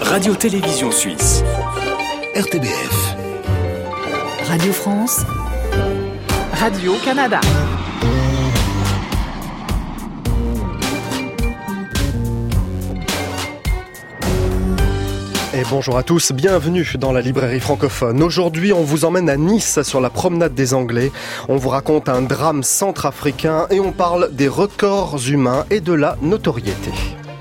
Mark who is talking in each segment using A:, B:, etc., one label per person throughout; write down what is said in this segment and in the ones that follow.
A: Radio-Télévision Suisse.
B: RTBF.
C: Radio France.
D: Radio-Canada.
E: Et bonjour à tous, bienvenue dans la librairie francophone. Aujourd'hui, on vous emmène à Nice sur la promenade des Anglais. On vous raconte un drame centrafricain et on parle des records humains et de la notoriété.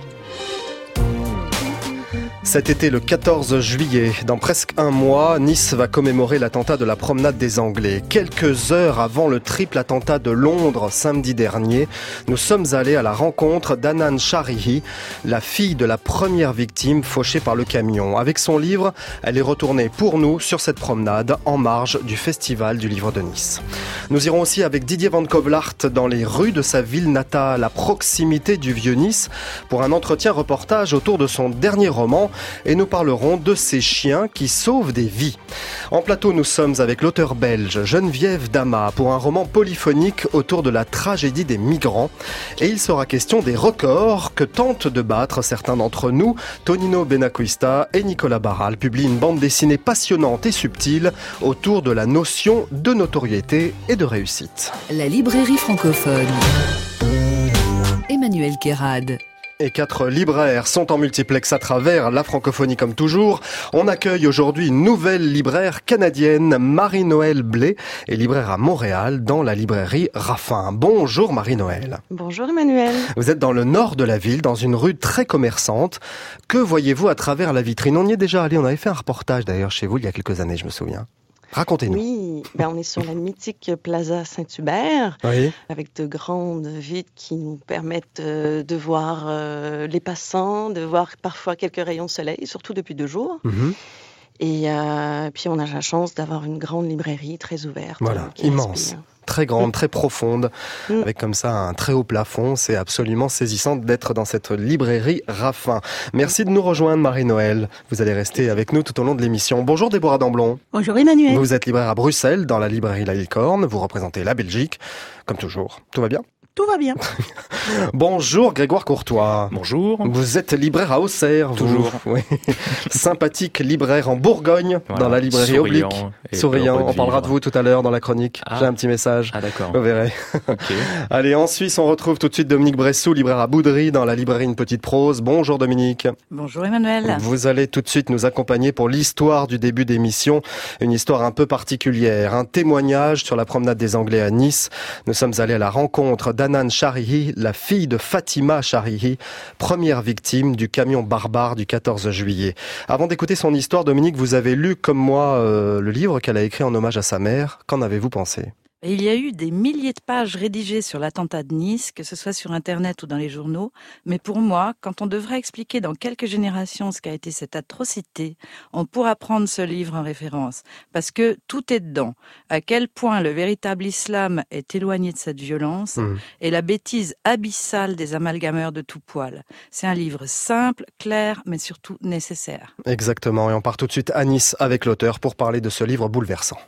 E: Cet été, le 14 juillet, dans presque un mois, Nice va commémorer l'attentat de la promenade des Anglais. Quelques heures avant le triple attentat de Londres samedi dernier, nous sommes allés à la rencontre d'Anan Sharihi, la fille de la première victime fauchée par le camion. Avec son livre, elle est retournée pour nous sur cette promenade en marge du Festival du Livre de Nice. Nous irons aussi avec Didier Van Kovlart dans les rues de sa ville natale, à proximité du Vieux-Nice, pour un entretien-reportage autour de son dernier roman. Et nous parlerons de ces chiens qui sauvent des vies. En plateau, nous sommes avec l'auteure belge Geneviève Dama pour un roman polyphonique autour de la tragédie des migrants. Et il sera question des records que tentent de battre certains d'entre nous. Tonino Benacquista et Nicolas Barral publient une bande dessinée passionnante et subtile autour de la notion de notoriété et de réussite.
C: La librairie francophone. Emmanuel Kérad.
E: Et 4 libraires sont en multiplex à travers la francophonie comme toujours. On accueille aujourd'hui une nouvelle libraire canadienne, Marie-Noëlle Blais, et libraire à Montréal dans la librairie Raffin. Bonjour Marie-Noëlle.
F: Bonjour Emmanuel.
E: Vous êtes dans le nord de la ville, dans une rue très commerçante. Que voyez-vous à travers la vitrine? On y est déjà allé, on avait fait un reportage d'ailleurs chez vous il y a quelques années, je me souviens. Racontez-nous.
F: Oui, on est sur la mythique Plaza Saint-Hubert,
E: oui,
F: avec de grandes vitres qui nous permettent de voir les passants, de voir parfois quelques rayons de soleil, surtout depuis 2 jours.
E: Mm-hmm.
F: Et puis on a la chance d'avoir une grande librairie très ouverte.
E: Voilà, immense.
F: Respire.
E: Très grande, très profonde, avec comme ça un très haut plafond. C'est absolument saisissant d'être dans cette librairie Raffin. Merci de nous rejoindre Marie-Noëlle. Vous allez rester avec nous tout au long de l'émission. Bonjour Déborah Damblon.
G: Bonjour Emmanuel.
E: Vous êtes libraire à Bruxelles, dans la librairie La Licorne. Vous représentez la Belgique, comme toujours. Tout va bien ?
G: Tout va bien.
E: Bonjour Grégoire Courtois.
H: Bonjour.
E: Vous êtes libraire à Auxerre.
H: Toujours.
E: Oui. Sympathique libraire en Bourgogne, voilà, dans la librairie Oblique. Souriant. On parlera de vous tout à l'heure dans la chronique. J'ai un petit message.
H: Ah d'accord.
E: Vous verrez.
H: Okay.
E: Allez, en Suisse, on retrouve tout de suite Dominique Bressou, libraire à Boudry, dans la librairie Une Petite Prose. Bonjour Dominique.
G: Bonjour Emmanuel.
E: Vous allez tout de suite nous accompagner pour l'histoire du début d'émission. Une histoire un peu particulière. Un témoignage sur la promenade des Anglais à Nice. Nous sommes allés à la rencontre d'Anan Sharihi, la fille de Fatima Sharihi, première victime du camion barbare du 14 juillet. Avant d'écouter son histoire, Dominique, vous avez lu comme moi le livre qu'elle a écrit en hommage à sa mère. Qu'en avez-vous pensé ?
G: Il y a eu des milliers de pages rédigées sur l'attentat de Nice, que ce soit sur Internet ou dans les journaux. Mais pour moi, quand on devrait expliquer dans quelques générations ce qu'a été cette atrocité, on pourra prendre ce livre en référence. Parce que tout est dedans. À quel point le véritable islam est éloigné de cette violence et la bêtise abyssale des amalgameurs de tout poil. C'est un livre simple, clair, mais surtout nécessaire.
E: Exactement. Et on part tout de suite à Nice avec l'auteur pour parler de ce livre bouleversant.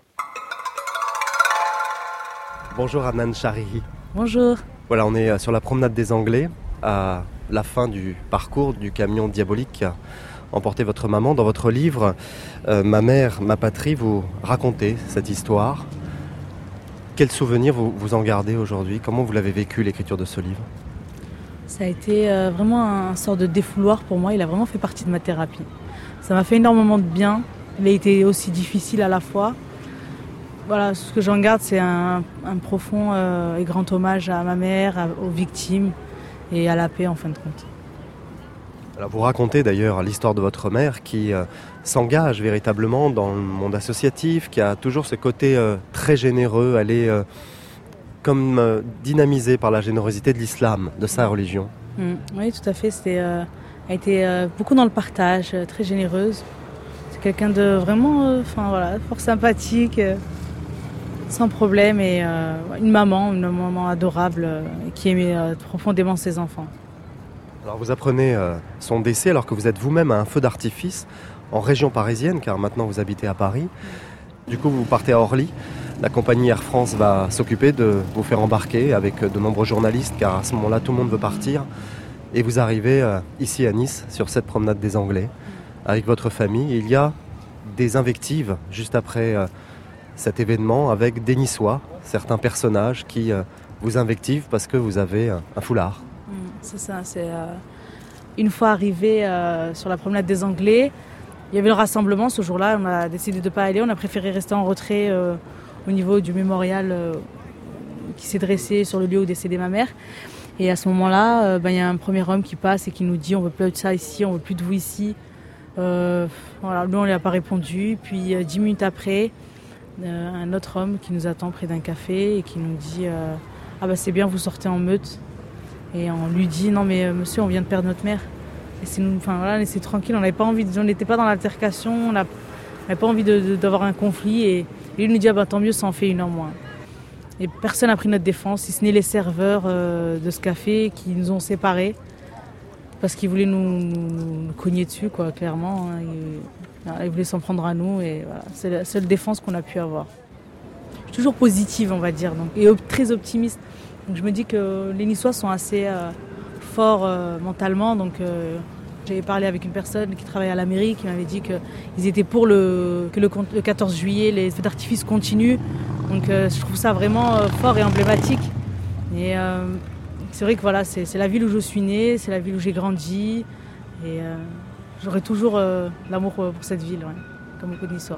E: Bonjour Anan Sharihi.
G: Bonjour.
E: Voilà, on est sur la promenade des Anglais, à la fin du parcours du camion diabolique qui a emporté votre maman. Dans votre livre, Ma mère, ma patrie, vous racontez cette histoire. Quels souvenirs vous en gardez aujourd'hui ? Comment vous l'avez vécu, l'écriture de ce livre ?
I: Ça a été vraiment un sort de défouloir pour moi. Il a vraiment fait partie de ma thérapie. Ça m'a fait énormément de bien. Il a été aussi difficile à la fois. Voilà, ce que j'en garde, c'est un profond et grand hommage à ma mère, aux victimes et à la paix en fin de compte.
E: Alors vous racontez d'ailleurs l'histoire de votre mère qui s'engage véritablement dans le monde associatif, qui a toujours ce côté très généreux. Elle est comme dynamisée par la générosité de l'islam, de sa religion.
I: Oui, tout à fait. Elle a été beaucoup dans le partage, très généreuse. C'est quelqu'un de vraiment fort sympathique. Sans problème, et une maman adorable qui aimait profondément ses enfants.
E: Alors vous apprenez son décès alors que vous êtes vous-même à un feu d'artifice en région parisienne, car maintenant vous habitez à Paris. Du coup, vous partez à Orly. La compagnie Air France va s'occuper de vous faire embarquer avec de nombreux journalistes, car à ce moment-là, tout le monde veut partir. Et vous arrivez ici à Nice, sur cette promenade des Anglais, avec votre famille. Il y a des invectives juste après cet événement avec des Niçois, certains personnages qui vous invectivent parce que vous avez un foulard.
I: C'est ça, une fois arrivé sur la promenade des Anglais, il y avait le rassemblement ce jour-là, on a décidé de ne pas aller, on a préféré rester en retrait au niveau du mémorial qui s'est dressé sur le lieu où décédait ma mère. Et à ce moment-là, il y a un premier homme qui passe et qui nous dit « on ne veut plus de ça ici, on ne veut plus de vous ici ». Voilà, nous on ne lui a pas répondu. Puis 10 minutes après, un autre homme qui nous attend près d'un café et qui nous dit « ah bah c'est bien, vous sortez en meute ». Et on lui dit « non mais monsieur, on vient de perdre notre mère ». Et laissez tranquille, on n'était pas dans l'altercation, on n'avait pas envie d'avoir un conflit. Et lui nous dit « ah bah tant mieux, ça en fait une en moins ». Et personne n'a pris notre défense, si ce n'est les serveurs de ce café qui nous ont séparés parce qu'ils voulaient nous cogner dessus, quoi, clairement. Ils voulaient s'en prendre à nous et voilà, c'est la seule défense qu'on a pu avoir. Je suis toujours positive, on va dire, et très optimiste. Donc je me dis que les Niçois sont assez forts mentalement. Donc j'ai parlé avec une personne qui travaille à la mairie qui m'avait dit qu'ils étaient pour que le 14 juillet, les feux d'artifice continuent. Donc je trouve ça vraiment fort et emblématique. Et c'est vrai que voilà, c'est la ville où je suis née, c'est la ville où j'ai grandi. Et j'aurai toujours l'amour pour cette ville, ouais, comme beaucoup de Niçois.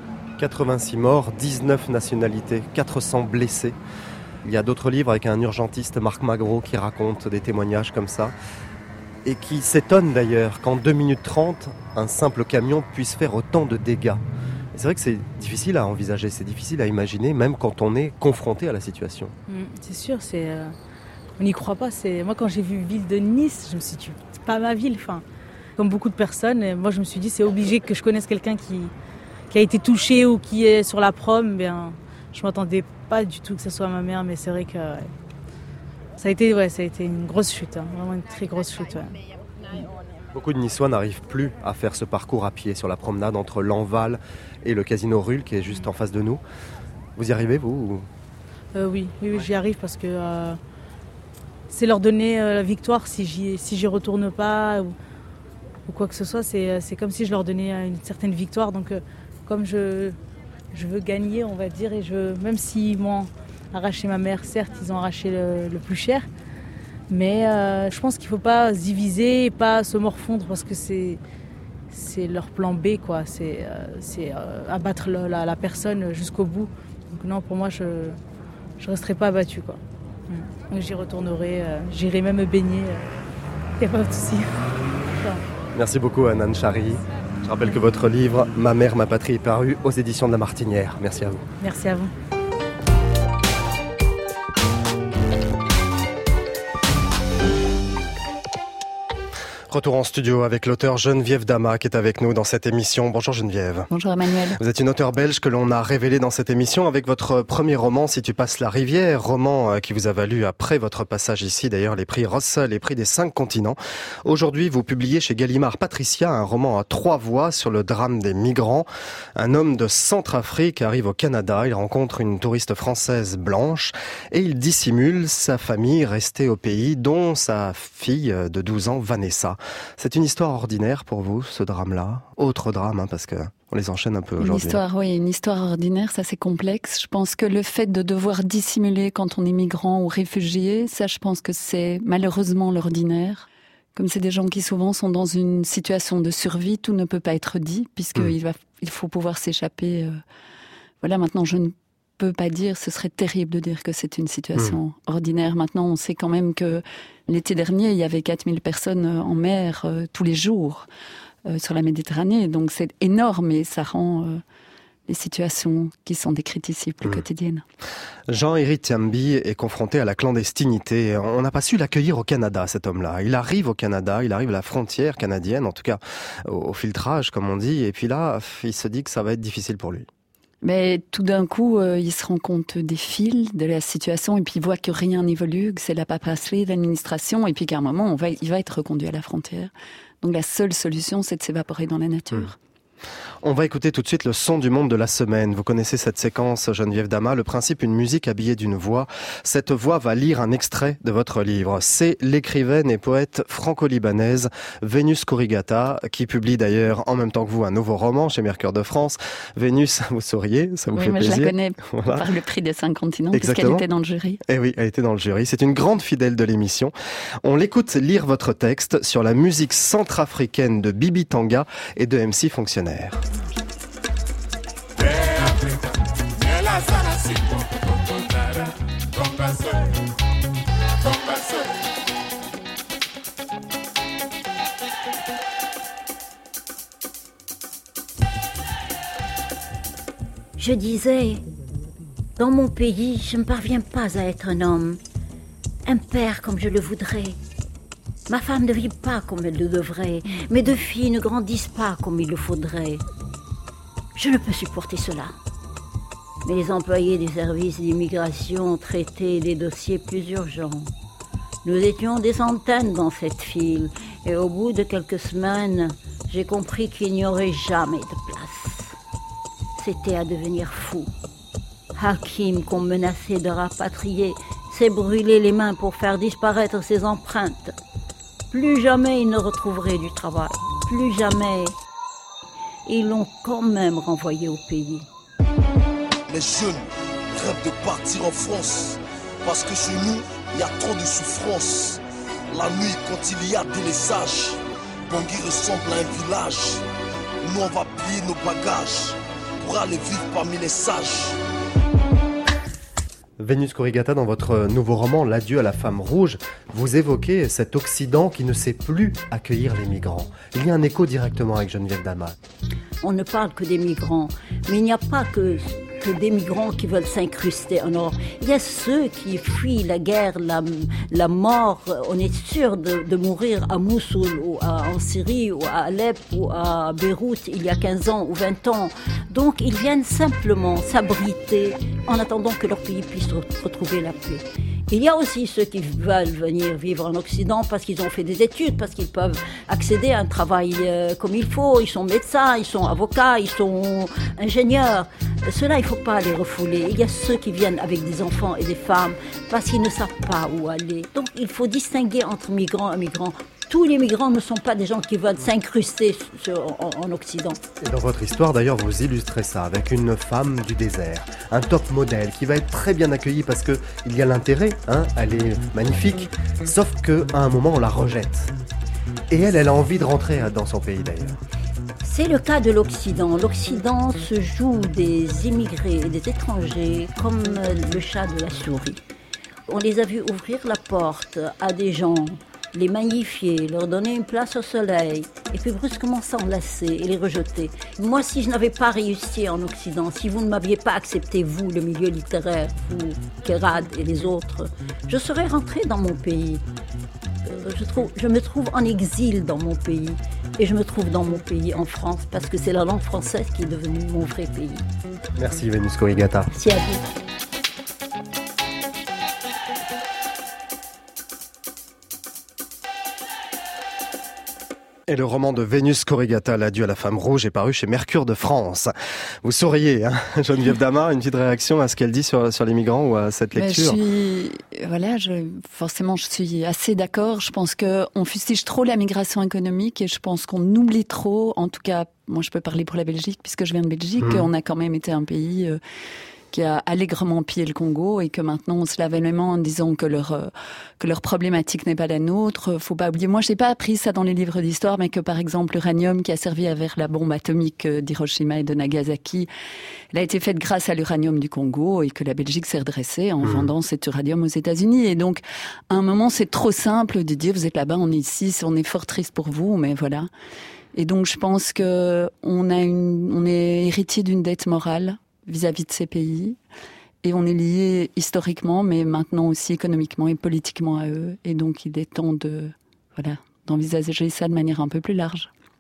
E: 86 morts, 19 nationalités, 400 blessés. Il y a d'autres livres avec un urgentiste, Marc Magro, qui raconte des témoignages comme ça. Et qui s'étonne d'ailleurs qu'en 2 minutes 30, un simple camion puisse faire autant de dégâts. C'est vrai que c'est difficile à envisager, c'est difficile à imaginer, même quand on est confronté à la situation.
I: C'est sûr, on n'y croit pas. Moi, quand j'ai vu Ville de Nice, je me suis dit, c'est pas ma ville. Enfin, comme beaucoup de personnes, et moi, je me suis dit, c'est obligé que je connaisse quelqu'un qui a été touché ou qui est sur la prom. Je ne m'attendais pas du tout que ce soit ma mère, mais c'est vrai que ça a été une grosse chute, vraiment une très grosse chute. Ouais.
E: Beaucoup de Niçois n'arrivent plus à faire ce parcours à pied sur la promenade entre Lanval et le Casino Ruhl qui est juste en face de nous. Vous y arrivez, vous
I: Oui, j'y arrive parce que c'est leur donner la victoire si j'y retourne pas ou quoi que ce soit. C'est comme si je leur donnais une certaine victoire. Donc comme je veux gagner, on va dire, et même s'ils m'ont arraché ma mère, certes, ils ont arraché le plus cher. Mais je pense qu'il ne faut pas se diviser et pas se morfondre parce que c'est leur plan B, quoi. C'est abattre la personne jusqu'au bout. Donc non, pour moi, je ne resterai pas abattue, quoi. Donc j'y retournerai, j'irai même me baigner. Il n'y a pas de souci.
E: Merci beaucoup, Hanan Chari. Je rappelle que votre livre « Ma mère, ma patrie » est paru aux éditions de La Martinière. Merci à vous.
I: Merci à vous.
E: Retour en studio avec l'auteur Geneviève Dama qui est avec nous dans cette émission. Bonjour Geneviève.
A: Bonjour Emmanuel.
E: Vous êtes une auteure belge que l'on a révélée dans cette émission avec votre premier roman Si tu passes la rivière, roman qui vous a valu après votre passage ici d'ailleurs les prix Russell, les prix des 5 continents. Aujourd'hui vous publiez chez Gallimard Patricia un roman à 3 voix sur le drame des migrants. Un homme de Centrafrique arrive au Canada, il rencontre une touriste française blanche et il dissimule sa famille restée au pays dont sa fille de 12 ans Vanessa. C'est une histoire ordinaire pour vous, ce drame-là? Autre drame, parce que on les enchaîne un peu aujourd'hui.
A: Une histoire ordinaire, ça c'est complexe. Je pense que le fait de devoir dissimuler quand on est migrant ou réfugié, ça je pense que c'est malheureusement l'ordinaire. Comme c'est des gens qui souvent sont dans une situation de survie, tout ne peut pas être dit, puisqu'il faut pouvoir s'échapper. Voilà, maintenant je ne peux pas dire, ce serait terrible de dire que c'est une situation ordinaire. Maintenant, on sait quand même que l'été dernier, il y avait 4000 personnes en mer tous les jours sur la Méditerranée. Donc c'est énorme et ça rend les situations qui sont décrites ici plus quotidiennes.
E: Jean-Éric Thiamby est confronté à la clandestinité. On n'a pas su l'accueillir au Canada, cet homme-là. Il arrive au Canada, il arrive à la frontière canadienne, en tout cas au filtrage, comme on dit. Et puis là, il se dit que ça va être difficile pour lui.
A: Mais tout d'un coup, il se rend compte des fils, de la situation, et puis il voit que rien n'évolue, que c'est la paperasserie, l'administration, et puis qu'à un moment, il va être reconduit à la frontière. Donc la seule solution, c'est de s'évaporer dans la nature.
E: On va écouter tout de suite le son du monde de la semaine. Vous connaissez cette séquence, Geneviève Dama. Le principe, une musique habillée d'une voix. Cette voix va lire un extrait de votre livre. C'est l'écrivaine et poète franco-libanaise Vénus Kourigata, qui publie d'ailleurs en même temps que vous un nouveau roman chez Mercure de France. Vénus, vous souriez, ça vous fait plaisir.
A: Oui, je la connais
E: voilà.
A: par le prix des 5 continents,
E: Exactement.
A: puisqu'elle était dans le jury.
E: Eh oui, elle était dans le jury. C'est une grande fidèle de l'émission. On l'écoute lire votre texte sur la musique centrafricaine de Bibi Tanga et de MC Fonctionnaire.
D: Je disais, dans mon pays, je ne parviens pas à être un homme, un père comme je le voudrais. Ma femme ne vit pas comme elle le devrait, mes 2 filles ne grandissent pas comme il le faudrait. Je ne peux supporter cela. Mais les employés des services d'immigration traitaient des dossiers plus urgents. Nous étions des centaines dans cette file, et au bout de quelques semaines, j'ai compris qu'il n'y aurait jamais de place. C'était à devenir fou. Hakim, qu'on menaçait de rapatrier, s'est brûlé les mains pour faire disparaître ses empreintes. Plus jamais il ne retrouverait du travail. Plus jamais. Ils l'ont quand même renvoyé au pays.
H: Les jeunes rêvent de partir en France parce que chez nous, il y a trop de souffrance. La nuit, quand il y a délaissage, Bangui ressemble à un village. Nous, on va plier nos bagages pour aller vivre parmi les sages.
E: Vénus Kourigata, dans votre nouveau roman, L'adieu à la femme rouge, vous évoquez cet Occident qui ne sait plus accueillir les migrants. Il y a un écho directement avec Geneviève Dama.
D: On ne parle que des migrants, mais il n'y a pas que des migrants qui veulent s'incruster en Europe. Il y a ceux qui fuient la guerre, la mort. On est sûr de mourir à Mossoul ou en Syrie ou à Alep ou à Beyrouth il y a 15 ans ou 20 ans. Donc ils viennent simplement s'abriter en attendant que leur pays puisse retrouver la paix. Il y a aussi ceux qui veulent venir vivre en Occident parce qu'ils ont fait des études, parce qu'ils peuvent accéder à un travail comme il faut. Ils sont médecins, ils sont avocats, ils sont ingénieurs. Ceux-là, il ne faut pas les refouler. Il y a ceux qui viennent avec des enfants et des femmes parce qu'ils ne savent pas où aller. Donc il faut distinguer entre migrants et migrants. Tous les migrants ne sont pas des gens qui veulent s'incruster en Occident.
E: Et dans votre histoire, d'ailleurs, vous illustrez ça avec une femme du désert, un top modèle qui va être très bien accueillie parce que il y a l'intérêt, elle est magnifique, sauf qu'à un moment, on la rejette. Et elle a envie de rentrer dans son pays, d'ailleurs.
D: C'est le cas de l'Occident. L'Occident se joue des immigrés et des étrangers comme le chat de la souris. On les a vus ouvrir la porte à des gens, les magnifier, leur donner une place au soleil, et puis brusquement s'enlacer et les rejeter. Moi, si je n'avais pas réussi en Occident, si vous ne m'aviez pas accepté, vous, le milieu littéraire, vous, Kérad et les autres, je serais rentrée dans mon pays. Je me trouve en exil dans mon pays, et je me trouve dans mon pays, en France, parce que c'est la langue française qui est devenue mon vrai pays.
E: Merci Vénus Kourigata.
D: Merci à vous.
E: Et le roman de Vénus Kourigata, L'adieu à la femme rouge, est paru chez Mercure de France. Vous souriez, Geneviève Dama, une petite réaction à ce qu'elle dit sur les migrants ou à cette lecture?
A: Forcément, je suis assez d'accord. Je pense qu'on fustige trop la migration économique et je pense qu'on oublie trop, en tout cas, moi je peux parler pour la Belgique puisque je viens de Belgique, on a quand même été un pays qui a allègrement pillé le Congo et que maintenant on se lave les mains en disant que leur problématique n'est pas la nôtre. Faut pas oublier. Moi, j'ai pas appris ça dans les livres d'histoire, mais que par exemple l'uranium qui a servi à faire la bombe atomique d'Hiroshima et de Nagasaki, elle a été faite grâce à l'uranium du Congo et que la Belgique s'est redressée en vendant cet uranium aux États-Unis. Et donc, à un moment, c'est trop simple de dire vous êtes là-bas, on est ici, on est fort triste pour vous, mais voilà. Et donc, je pense que on est héritier d'une dette morale vis-à-vis de ces pays. Et on est lié historiquement, mais maintenant aussi économiquement et politiquement à eux. Et donc, il est temps d'envisager ça de manière un peu plus large.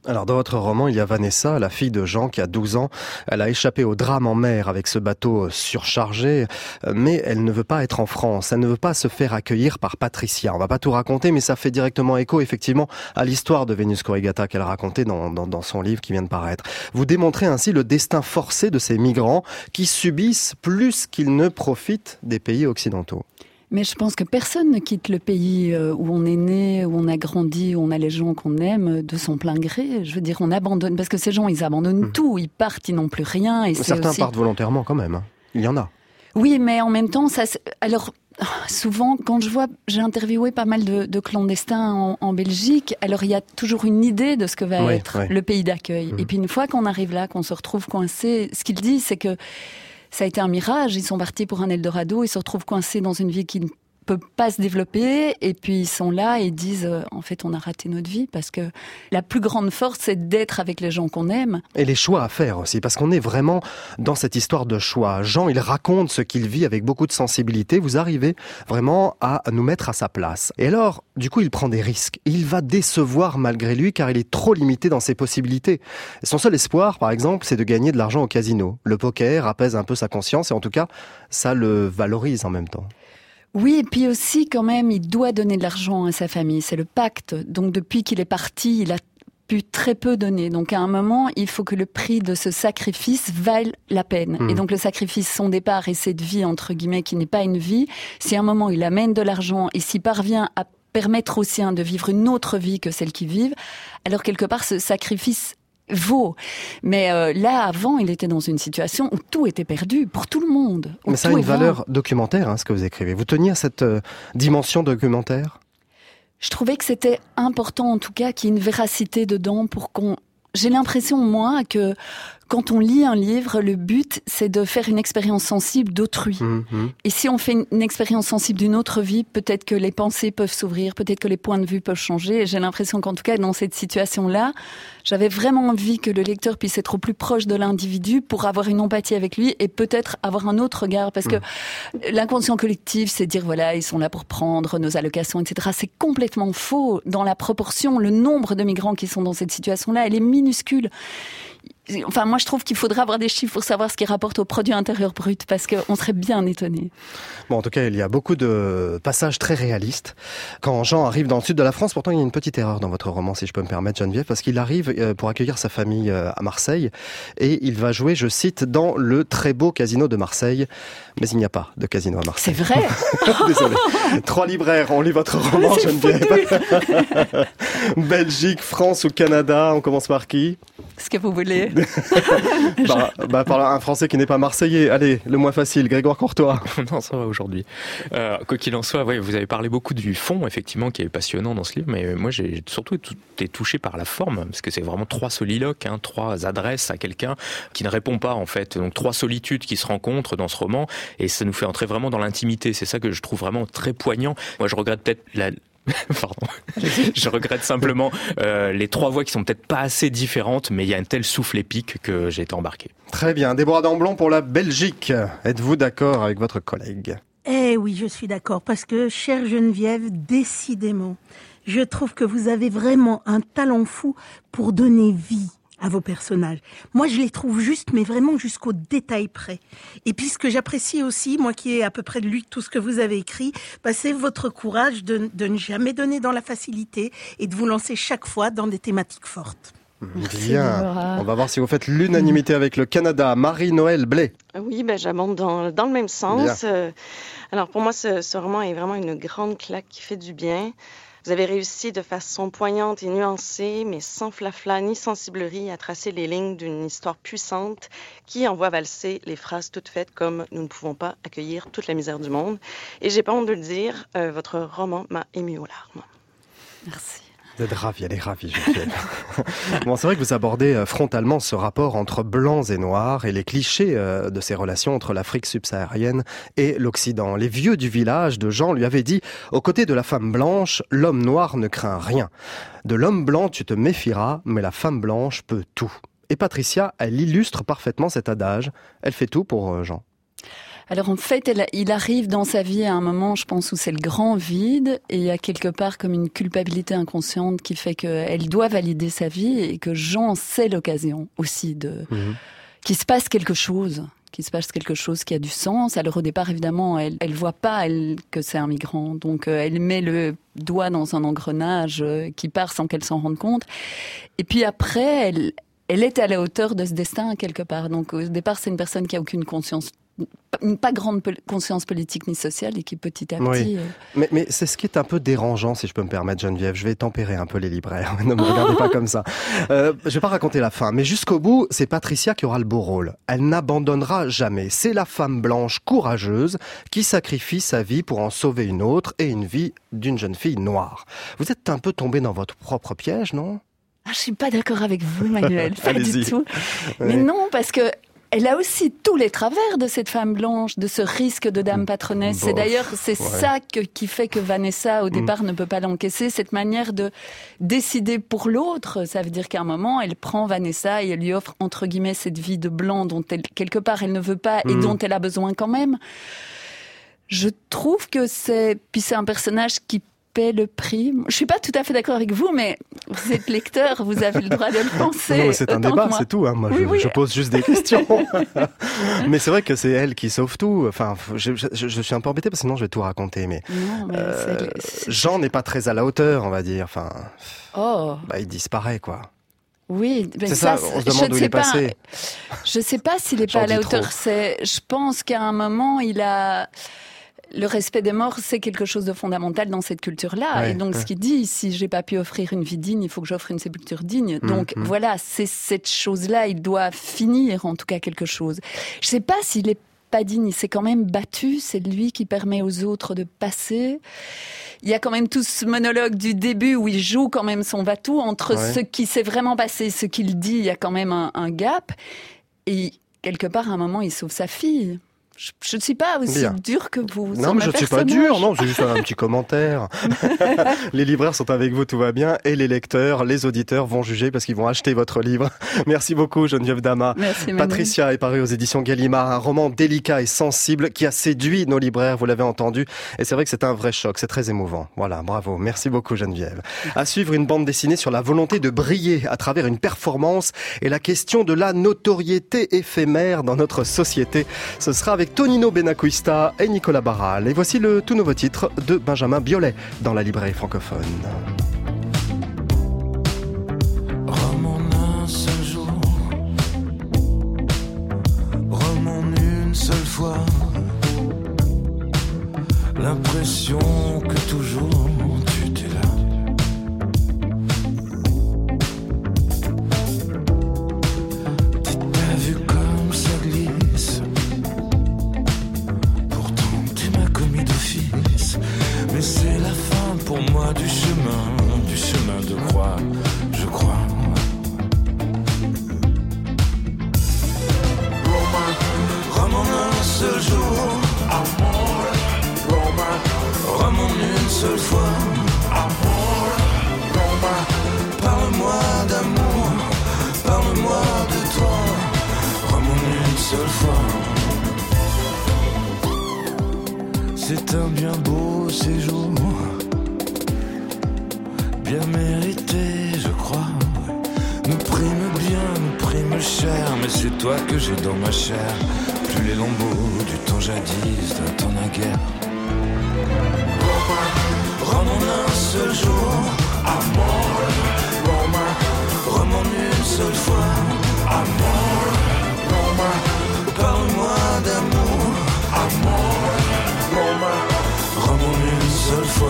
E: Alors dans votre roman, il y a Vanessa, la fille de Jean qui a 12 ans. Elle a échappé au drame en mer avec ce bateau surchargé, mais elle ne veut pas être en France. Elle ne veut pas se faire accueillir par Patricia. On va pas tout raconter, mais ça fait directement écho effectivement à l'histoire de Vénus Corrigata qu'elle racontait dans son livre qui vient de paraître. Vous démontrez ainsi le destin forcé de ces migrants qui subissent plus qu'ils ne profitent des pays occidentaux.
A: Mais je pense que personne ne quitte le pays où on est né, où on a grandi, où on a les gens qu'on aime de son plein gré. Je veux dire, on abandonne, parce que ces gens, ils abandonnent tout, ils partent, ils n'ont plus rien. Et
E: certains partent volontairement quand même, hein. Il y en a.
A: Oui, mais en même temps, alors souvent, quand j'ai interviewé pas mal de clandestins en Belgique, alors il y a toujours une idée de ce que va être le pays d'accueil. Et puis une fois qu'on arrive là, qu'on se retrouve coincé, ce qu'ils disent, c'est que ça a été un mirage, ils sont partis pour un Eldorado, ils se retrouvent coincés dans une vie qui ne peut pas se développer, et puis ils sont là et disent en fait on a raté notre vie, parce que la plus grande force c'est d'être avec les gens qu'on aime.
E: Et les choix à faire aussi, parce qu'on est vraiment dans cette histoire de choix. Jean, il raconte ce qu'il vit avec beaucoup de sensibilité, vous arrivez vraiment à nous mettre à sa place. Et alors, du coup, il prend des risques. Il va décevoir malgré lui, car il est trop limité dans ses possibilités. Son seul espoir, par exemple, c'est de gagner de l'argent au casino. Le poker apaise un peu sa conscience, et en tout cas, ça le valorise en même temps.
A: Oui, et puis aussi, quand même, il doit donner de l'argent à sa famille. C'est le pacte. Donc, depuis qu'il est parti, il a pu très peu donner. Donc, à un moment, il faut que le prix de ce sacrifice vaille la peine. Et donc, le sacrifice, son départ et cette vie, entre guillemets, qui n'est pas une vie, si à un moment, il amène de l'argent et s'il parvient à permettre aux siens de vivre une autre vie que celle qu'ils vivent, alors, quelque part, ce sacrifice vaut. Mais là, avant, il était dans une situation où tout était perdu, pour tout le monde.
E: Mais ça a une valeur documentaire, hein, ce que vous écrivez. Vous teniez à cette dimension documentaire ?
A: Je trouvais que c'était important, en tout cas, qu'il y ait une véracité dedans pour qu'on... J'ai l'impression, moi, que quand on lit un livre, le but, c'est de faire une expérience sensible d'autrui. Et si on fait une expérience sensible d'une autre vie, peut-être que les pensées peuvent s'ouvrir, peut-être que les points de vue peuvent changer. Et j'ai l'impression qu'en tout cas, dans cette situation-là, j'avais vraiment envie que le lecteur puisse être au plus proche de l'individu pour avoir une empathie avec lui et peut-être avoir un autre regard. Parce que l'inconscient collectif, c'est dire, voilà, ils sont là pour prendre nos allocations, etc. C'est complètement faux. Dans la proportion, le nombre de migrants qui sont dans cette situation-là, elle est minuscule. Enfin, moi, je trouve qu'il faudrait avoir des chiffres pour savoir ce qui rapporte au produit intérieur brut, parce qu'on serait bien étonné.
E: Bon, en tout cas, il y a beaucoup de passages très réalistes. Quand Jean arrive dans le sud de la France, pourtant, il y a une petite erreur dans votre roman, si je peux me permettre, Geneviève, parce qu'il arrive pour accueillir sa famille à Marseille, et il va jouer, je cite, dans le très beau casino de Marseille. Mais il n'y a pas de casino à Marseille.
A: C'est vrai.
E: Désolé. 3 libraires, on lit votre roman, Geneviève. Belgique, France ou Canada, on commence par qui ?
A: Ce que vous voulez.
E: Par un Français qui n'est pas Marseillais. Allez, le moins facile, Grégoire Courtois.
J: Non, ça va aujourd'hui. Quoi qu'il en soit, vous avez parlé beaucoup du fond, effectivement, qui est passionnant dans ce livre, mais moi j'ai surtout été touché par la forme, parce que c'est vraiment 3 soliloques, 3 adresses à quelqu'un qui ne répond pas, en fait. Donc 3 solitudes qui se rencontrent dans ce roman, et ça nous fait entrer vraiment dans l'intimité. C'est ça que je trouve vraiment très poignant. Moi, je regrette peut-être Pardon. Je regrette simplement les 3 voix qui sont peut-être pas assez différentes, mais il y a un tel souffle épique que j'ai été embarqué.
E: Très bien. Déborah Damblon pour la Belgique. Êtes-vous d'accord avec votre collègue ?
K: Eh oui, je suis d'accord, parce que, chère Geneviève, décidément, je trouve que vous avez vraiment un talent fou pour donner vie à vos personnages. Moi, je les trouve justes, mais vraiment jusqu'au détail près. Et puis, ce que j'apprécie aussi, moi qui ai à peu près lu tout ce que vous avez écrit, c'est votre courage de ne jamais donner dans la facilité et de vous lancer chaque fois dans des thématiques fortes.
E: Bien. On va voir si vous faites l'unanimité avec le Canada. Marie-Noël Blais.
F: Oui, j'abonde dans le même sens. Alors, pour moi, ce roman est vraiment une grande claque qui fait du bien. Vous avez réussi de façon poignante et nuancée, mais sans flafla ni sensiblerie, à tracer les lignes d'une histoire puissante qui envoie valser les phrases toutes faites comme « Nous ne pouvons pas accueillir toute la misère du monde ». Et j'ai pas honte de le dire, votre roman m'a ému aux larmes.
A: Merci.
E: Vous êtes ravie, elle est ravie, Geneviève. Bon, c'est vrai que vous abordez frontalement ce rapport entre blancs et noirs et les clichés de ces relations entre l'Afrique subsaharienne et l'Occident. Les vieux du village de Jean lui avaient dit « Aux côtés de la femme blanche, l'homme noir ne craint rien. De l'homme blanc, tu te méfieras, mais la femme blanche peut tout. » Et Patricia, elle illustre parfaitement cet adage. Elle fait tout pour Jean.
A: Alors en fait, il arrive dans sa vie à un moment, je pense, où c'est le grand vide et il y a quelque part comme une culpabilité inconsciente qui fait qu'elle doit valider sa vie et que Jean sait l'occasion aussi qu'il se passe quelque chose. Qu'il se passe quelque chose qui a du sens. Alors au départ, évidemment, elle voit pas que c'est un migrant. Donc elle met le doigt dans un engrenage qui part sans qu'elle s'en rende compte. Et puis après, elle est à la hauteur de ce destin quelque part. Donc au départ, c'est une personne qui a aucune conscience, pas grande conscience politique ni sociale et qui petit à petit...
E: Mais c'est ce qui est un peu dérangeant, si je peux me permettre, Geneviève. Je vais tempérer un peu les libraires. Ne me regardez pas comme ça. Je vais pas raconter la fin, mais jusqu'au bout, c'est Patricia qui aura le beau rôle. Elle n'abandonnera jamais. C'est la femme blanche courageuse qui sacrifie sa vie pour en sauver une autre et une vie d'une jeune fille noire. Vous êtes un peu tombé dans votre propre piège, non ?
A: Je suis pas d'accord avec vous, Manuel. Pas du tout.
E: Ouais.
A: Mais non, parce que elle a aussi tous les travers de cette femme blanche, de ce risque de dame patronesse. C'est d'ailleurs ça qui fait que Vanessa, au départ, ne peut pas l'encaisser. Cette manière de décider pour l'autre, ça veut dire qu'à un moment, elle prend Vanessa et elle lui offre, entre guillemets, cette vie de blanc dont quelque part, elle ne veut pas et dont elle a besoin quand même. Je trouve que c'est un personnage qui paie le prix. Je suis pas tout à fait d'accord avec vous, mais vous êtes lecteur, vous avez le droit de le penser.
E: Non, mais c'est un débat, c'est tout. Moi, je pose juste des questions. Mais c'est vrai que c'est elle qui sauve tout. Enfin, je suis un peu embêté parce que sinon je vais tout raconter. Mais, Jean n'est pas très à la hauteur, on va dire. Enfin, il disparaît, quoi.
A: Oui, mais
E: c'est ça, on se demande où il est passé.
A: Je sais pas s'il est pas à la hauteur. Je pense qu'à un moment, le respect des morts, c'est quelque chose de fondamental dans cette culture-là. Et donc, ce qu'il dit, si j'ai pas pu offrir une vie digne, il faut que j'offre une sépulture digne. Donc, voilà, c'est cette chose-là, il doit finir, en tout cas, quelque chose. Je sais pas s'il est pas digne, il s'est quand même battu, c'est lui qui permet aux autres de passer. Il y a quand même tout ce monologue du début où il joue quand même son va-tout entre ce qui s'est vraiment passé et ce qu'il dit, il y a quand même un gap. Et quelque part, à un moment, il sauve sa fille. Je ne suis pas aussi dur que vous.
E: Non, mais je ne suis pas dur, non, c'est juste un petit commentaire. Les libraires sont avec vous, tout va bien, et les lecteurs, les auditeurs vont juger parce qu'ils vont acheter votre livre. Merci beaucoup, Geneviève Dama.
A: Merci,
E: Patricia est paru aux éditions Gallimard, un roman délicat et sensible qui a séduit nos libraires, vous l'avez entendu, et c'est vrai que c'est un vrai choc, c'est très émouvant. Voilà, bravo, merci beaucoup, Geneviève. À suivre, une bande dessinée sur la volonté de briller à travers une performance et la question de la notoriété éphémère dans notre société. Ce sera avec Tonino Benacquista et Nicolas Barral. Et voici le tout nouveau titre de Benjamin Biolay dans la librairie francophone.
L: Remonte un seul jour, remonte une seule fois, l'impression que toujours tu étais là. T'as vu comme ça glisse, mais c'est la fin pour moi du chemin de croix, je crois. Remonte un seul jour, amour. Remonte une seule fois, amour. Parle-moi d'amour, parle-moi de toi. Remonte une seule fois. C'est un bien beau séjour, bien mérité, je crois. Nous prime bien, nous prime cher, mais c'est toi que j'ai dans ma chair. Plus les lambeaux du temps jadis, d'un temps naguère. Remonte un seul jour, amour. Remonte une seule fois, amour. Parle-moi d'amour, amour. Remonte une seule fois.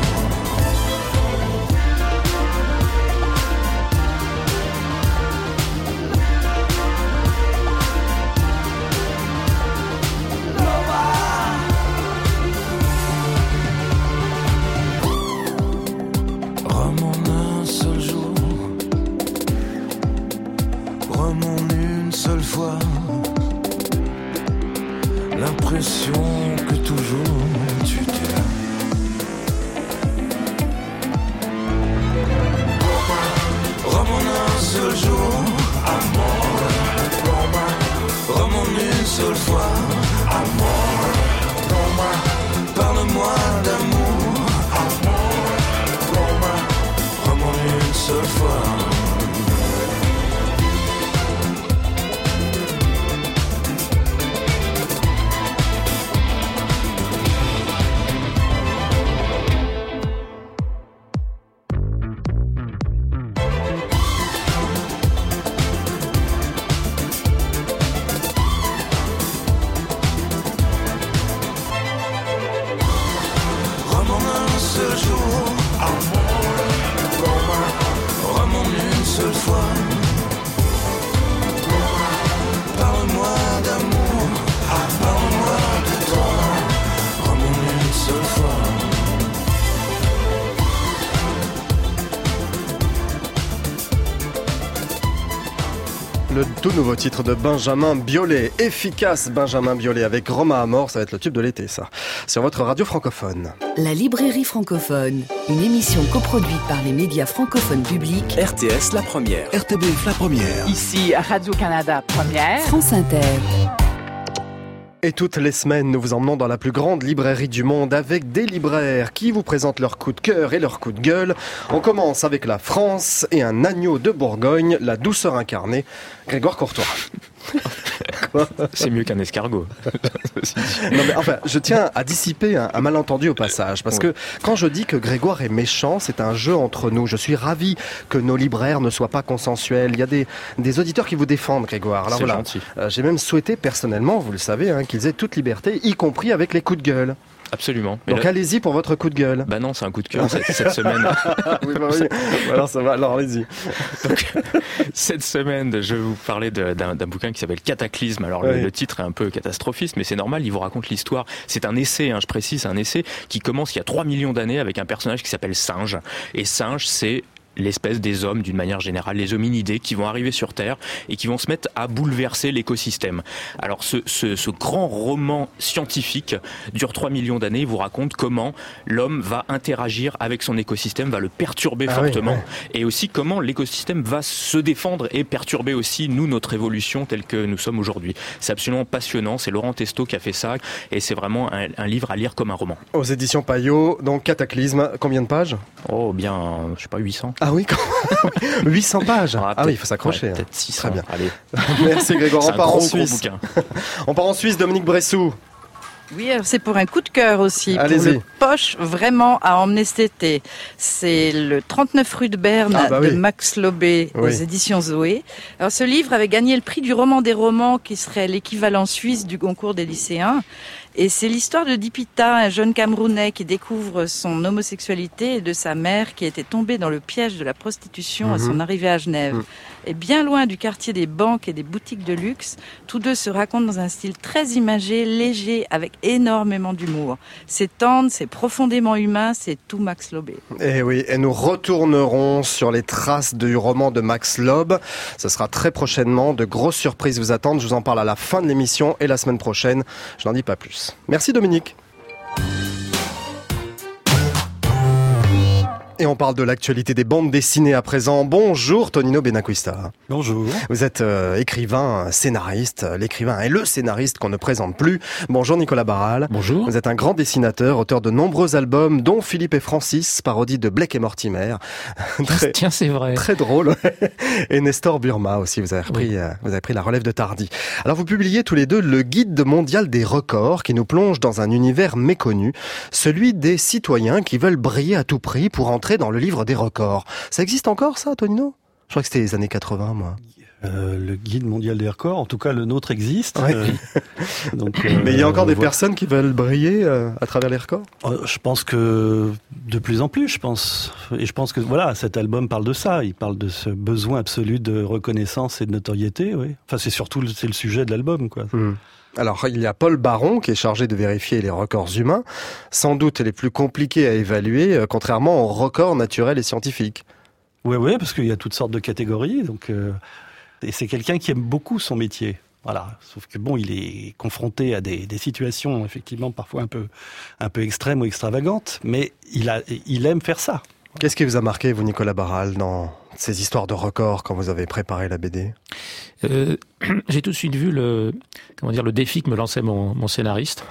L: Remonte un seul jour, remonte une seule fois, l'impression que toujours tu étais là. Remonte un seul jour, amour. Remonte une seule fois, amour. seule fois. Parle-moi d'amour, parle-moi de toi. Rends-moi une seule fois.
E: Le tout nouveau titre de Benjamin Biolay, efficace Benjamin Biolay avec Roma Amor, ça va être le tube de l'été ça, sur votre radio francophone.
C: La librairie francophone, une émission coproduite par les médias francophones publics.
B: RTS la première. RTBF la première.
M: Ici Radio-Canada première.
C: France Inter.
E: Et toutes les semaines, nous vous emmenons dans la plus grande librairie du monde avec des libraires qui vous présentent leur coup de cœur et leur coup de gueule. On commence avec la France et un agneau de Bourgogne, la douceur incarnée, Grégoire Courtois.
J: C'est mieux qu'un escargot.
E: Non mais enfin, je tiens à dissiper un malentendu au passage, parce que quand je dis que Grégoire est méchant, c'est un jeu entre nous. Je suis ravi que nos libraires ne soient pas consensuels. Il y a des auditeurs qui vous défendent, Grégoire. Alors
J: c'est
E: voilà,
J: gentil.
E: J'ai même souhaité personnellement, vous le savez, qu'ils aient toute liberté, y compris avec les coups de gueule.
J: Absolument.
E: Donc allez-y pour votre coup de gueule.
J: Bah non, c'est un coup de cœur cette semaine.
E: Oui, bah oui. Alors ça va, alors allez-y.
J: Donc, cette semaine, je vais vous parler d'un bouquin qui s'appelle Cataclysme. Alors le titre est un peu catastrophiste, mais c'est normal, il vous raconte l'histoire. C'est un essai, je précise, un essai qui commence il y a 3 millions d'années avec un personnage qui s'appelle Singe. Et Singe, c'est l'espèce des hommes d'une manière générale, les hominidés qui vont arriver sur Terre et qui vont se mettre à bouleverser l'écosystème. Alors ce grand roman scientifique dure 3 millions d'années, il vous raconte comment l'homme va interagir avec son écosystème, va le perturber fortement, et aussi comment l'écosystème va se défendre et perturber aussi nous, notre évolution telle que nous sommes aujourd'hui. C'est absolument passionnant, c'est Laurent Testo qui a fait ça et c'est vraiment un livre à lire comme un roman.
E: Aux éditions Payot, donc Cataclysme, combien de pages ?
J: Oh bien, je sais pas, 800.
E: Ah oui, 800 pages. Ah oui, il faut s'accrocher.
J: Ouais, peut-être 600.
E: Très bien.
J: Allez.
E: Merci Grégoire. On part en Suisse.
J: Gros
E: On part en Suisse, Dominique Bressou.
G: Oui, alors c'est pour un coup de cœur aussi,
E: Allez-y.
G: pour le poche vraiment à emmener cet été. C'est le 39 rue de Berne de Max Lobé aux éditions Zoé. Alors ce livre avait gagné le prix du roman des romans qui serait l'équivalent suisse du concours des lycéens. Et c'est l'histoire de Dipita, un jeune Camerounais qui découvre son homosexualité et de sa mère qui était tombée dans le piège de la prostitution à son arrivée à Genève. Et bien loin du quartier des banques et des boutiques de luxe, tous deux se racontent dans un style très imagé, léger, avec énormément d'humour. C'est tendre, c'est profondément humain, c'est tout Max Lobé.
E: Et oui, et nous retournerons sur les traces du roman de Max Lobe. Ce sera très prochainement, de grosses surprises vous attendent. Je vous en parle à la fin de l'émission et la semaine prochaine. Je n'en dis pas plus. Merci Dominique. Et on parle de l'actualité des bandes dessinées à présent. Bonjour Tonino Benacquista.
N: Bonjour.
E: Vous êtes écrivain, scénariste, l'écrivain et le scénariste qu'on ne présente plus. Bonjour Nicolas Barral.
N: Bonjour.
E: Vous êtes un grand dessinateur, auteur de nombreux albums, dont Philippe et Francis, parodie de Blake et Mortimer.
N: Tiens, c'est vrai.
E: Très drôle. Et Nestor Burma aussi, vous avez pris la relève de Tardy. Alors vous publiez tous les deux le guide mondial des records qui nous plonge dans un univers méconnu, celui des citoyens qui veulent briller à tout prix pour entrer dans le livre des records. Ça existe encore ça, Tonino ? Je crois que c'était les années 80, moi.
N: Le guide mondial des records, en tout cas le nôtre existe.
E: Ouais. Mais il y a encore des personnes qui veulent briller à travers les records ?
N: Je pense que de plus en plus, je pense. Et je pense que voilà, cet album parle de ça. Il parle de ce besoin absolu de reconnaissance et de notoriété. Oui. Enfin, c'est le sujet de l'album, quoi.
E: Alors, il y a Paul Baron qui est chargé de vérifier les records humains, sans doute les plus compliqués à évaluer, contrairement aux records naturels et scientifiques.
N: Oui, parce qu'il y a toutes sortes de catégories. Donc, et c'est quelqu'un qui aime beaucoup son métier. Voilà. Sauf que bon, il est confronté à des situations effectivement parfois un peu extrêmes ou extravagantes, mais il aime faire ça.
E: Qu'est-ce qui vous a marqué, vous, Nicolas Barral, dans ces histoires de records quand vous avez préparé la BD ?
O: J'ai tout de suite vu le défi que me lançait mon scénariste.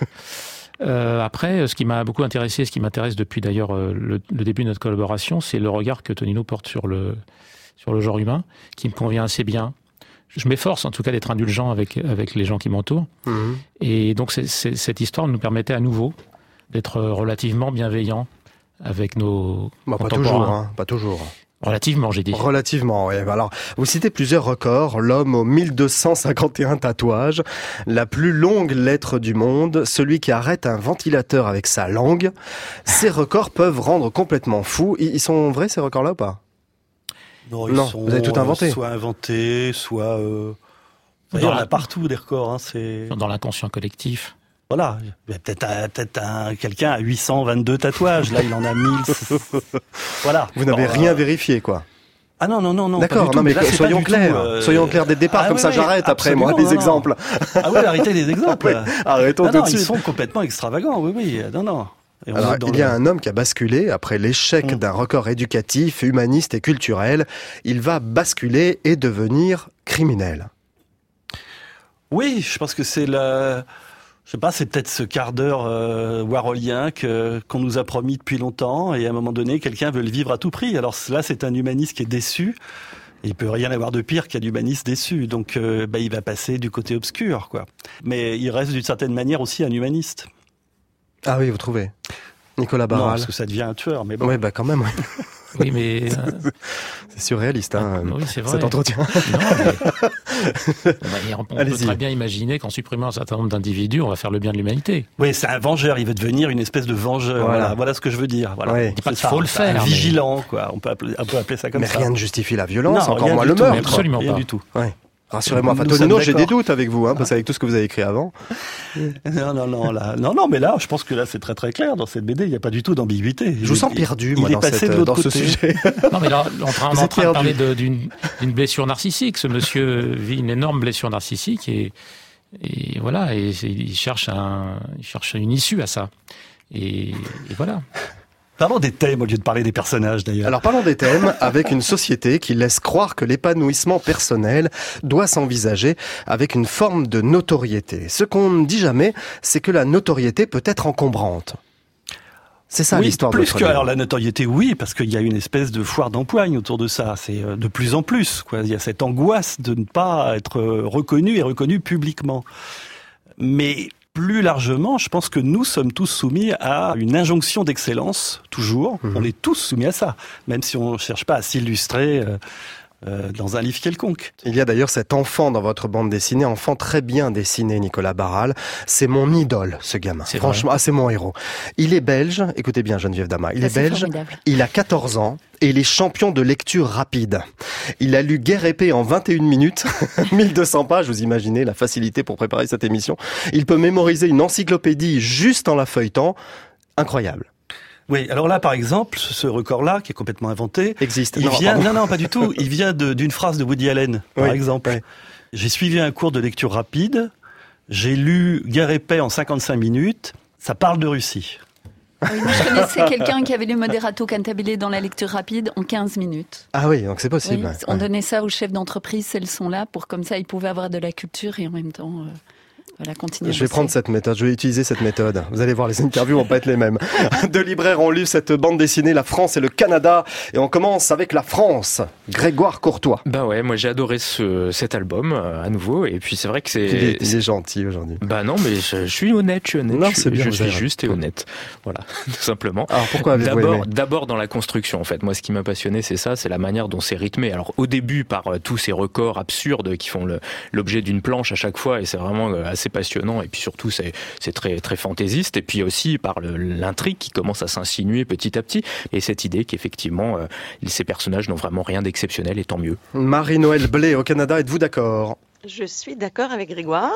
O: Après, ce qui m'a beaucoup intéressé, ce qui m'intéresse depuis d'ailleurs le début de notre collaboration, c'est le regard que Tonino porte sur le genre humain, qui me convient assez bien. Je m'efforce en tout cas d'être indulgent avec les gens qui m'entourent. Et donc cette histoire nous permettait à nouveau d'être relativement bienveillants avec nos contemporains.
E: Pas toujours.
O: Relativement, j'ai dit.
E: Relativement, oui. Alors, vous citez plusieurs records. L'homme aux 1251 tatouages, la plus longue lettre du monde, celui qui arrête un ventilateur avec sa langue. Ces records peuvent rendre complètement fou. Ils sont vrais, ces records-là, ou pas ?
N: Non,
E: vous avez tout inventé.
N: Soit inventés, soit... Il y en a partout des records. C'est...
O: Dans l'inconscient collectif.
N: Voilà, il y a peut-être quelqu'un à 822 tatouages, là il en a 1000. Voilà.
E: Vous n'avez rien vérifié, quoi.
N: Ah non.
E: D'accord, non mais là, soyons clairs. Soyons clairs dès le départ, comme ça j'arrête après, moi, les exemples.
N: Ah oui, arrêtez les exemples.
E: Arrêtons tout de suite.
N: Ils sont complètement extravagants, oui, non.
E: Alors, il y a un homme qui a basculé après l'échec d'un record éducatif, humaniste et culturel. Il va basculer et devenir criminel.
N: Oui, je pense que c'est c'est peut-être ce quart d'heure warholien qu'on nous a promis depuis longtemps, et à un moment donné, quelqu'un veut le vivre à tout prix. Alors là, c'est un humaniste qui est déçu, et il peut rien avoir de pire qu'un humaniste déçu. Donc, il va passer du côté obscur, quoi. Mais il reste d'une certaine manière aussi un humaniste.
E: Ah oui, vous trouvez? Nicolas Barral.
N: Non, parce que ça devient un tueur, mais bon.
E: Oui, quand même, oui.
O: Oui, mais...
E: C'est surréaliste,
O: oui, c'est vrai.
E: Cet entretien.
O: Non, mais... on peut très bien imaginer qu'en supprimant un certain nombre d'individus, on va faire le bien de l'humanité.
N: Oui, c'est un vengeur, il veut devenir une espèce de vengeur. Voilà ce que je veux dire. Voilà.
E: Ouais.
O: Il faut le faire.
N: Un vigilant, quoi. On peut appeler ça comme ça.
E: Mais rien ne justifie la violence, encore moins le meurtre.
O: Absolument
E: rien
O: pas.
E: du tout. Ouais. Rassurez-moi, Tonino, j'ai des doutes avec vous, parce qu'avec tout ce que vous avez écrit avant.
N: Non, mais là, je pense que là, c'est très très clair. Dans cette BD, il n'y a pas du tout d'ambiguïté.
E: Je vous sens perdu, moi, dans ce sujet.
O: Non, mais là, on est en train de parler d'une blessure narcissique. Ce monsieur vit une énorme blessure narcissique et voilà, et il cherche une issue à ça. Et voilà.
N: Parlons des thèmes au lieu de parler des personnages, d'ailleurs.
E: Alors parlons des thèmes avec une société qui laisse croire que l'épanouissement personnel doit s'envisager avec une forme de notoriété. Ce qu'on ne dit jamais, c'est que la notoriété peut être encombrante. C'est ça l'histoire de votre livre.
N: Alors la notoriété, oui, parce qu'il y a une espèce de foire d'empoigne autour de ça. C'est de plus en plus, quoi. Il y a cette angoisse de ne pas être reconnu publiquement. Mais plus largement, je pense que nous sommes tous soumis à une injonction d'excellence, toujours. On est tous soumis à ça, même si on ne cherche pas à s'illustrer dans un livre quelconque.
E: Il y a d'ailleurs cet enfant dans votre bande dessinée, enfant très bien dessiné, Nicolas Barral. C'est mon idole, ce gamin. Franchement, c'est mon héros. Il est belge, écoutez bien Geneviève Dama, il est belge, il a 14 ans et il est champion de lecture rapide. Il a lu Guerre et paix en 21 minutes, 1200 pages, vous imaginez la facilité pour préparer cette émission. Il peut mémoriser une encyclopédie juste en la feuilletant, incroyable.
N: Oui, alors là, par exemple, ce record-là, qui est complètement inventé,
E: existe.
N: Non, pas du tout. Il vient d'une phrase de Woody Allen, par exemple. Oui. J'ai suivi un cours de lecture rapide, j'ai lu Guerre et paix en 55 minutes, ça parle de Russie.
A: Oui, moi, je connaissais quelqu'un qui avait lu Moderato Cantabile dans la lecture rapide en 15 minutes.
E: Ah oui, donc c'est possible.
A: Oui, on donnait ça aux chefs d'entreprise, ces leçons-là, pour comme ça, ils pouvaient avoir de la culture et en même temps... Voilà, continuez.
E: Je vais prendre cette méthode, je vais utiliser cette méthode. Vous allez voir, les interviews vont pas être les mêmes. Deux libraires ont lu cette bande dessinée, La France et le Canada. Et on commence avec la France. Grégoire Courtois.
J: Bah ouais, moi j'ai adoré cet album, à nouveau. Et puis c'est vrai que c'est...
E: Il est gentil aujourd'hui.
J: Bah non, mais je suis honnête,
E: Non, c'est bien,
J: je suis juste et honnête. Voilà, tout simplement.
E: Alors pourquoi avez-vous aimé ?
J: D'abord dans la construction, en fait. Moi, ce qui m'a passionné, c'est ça, c'est la manière dont c'est rythmé. Alors au début, par tous ces records absurdes qui font l'objet d'une planche à chaque fois. Et c'est vraiment assez passionnant, et puis surtout c'est très très fantaisiste, et puis aussi par l'intrigue qui commence à s'insinuer petit à petit, et cette idée qu'effectivement ces personnages n'ont vraiment rien d'exceptionnel, et tant mieux.
E: Marie-Noëlle Blé au Canada, êtes-vous d'accord ?
F: Je suis d'accord avec Grégoire.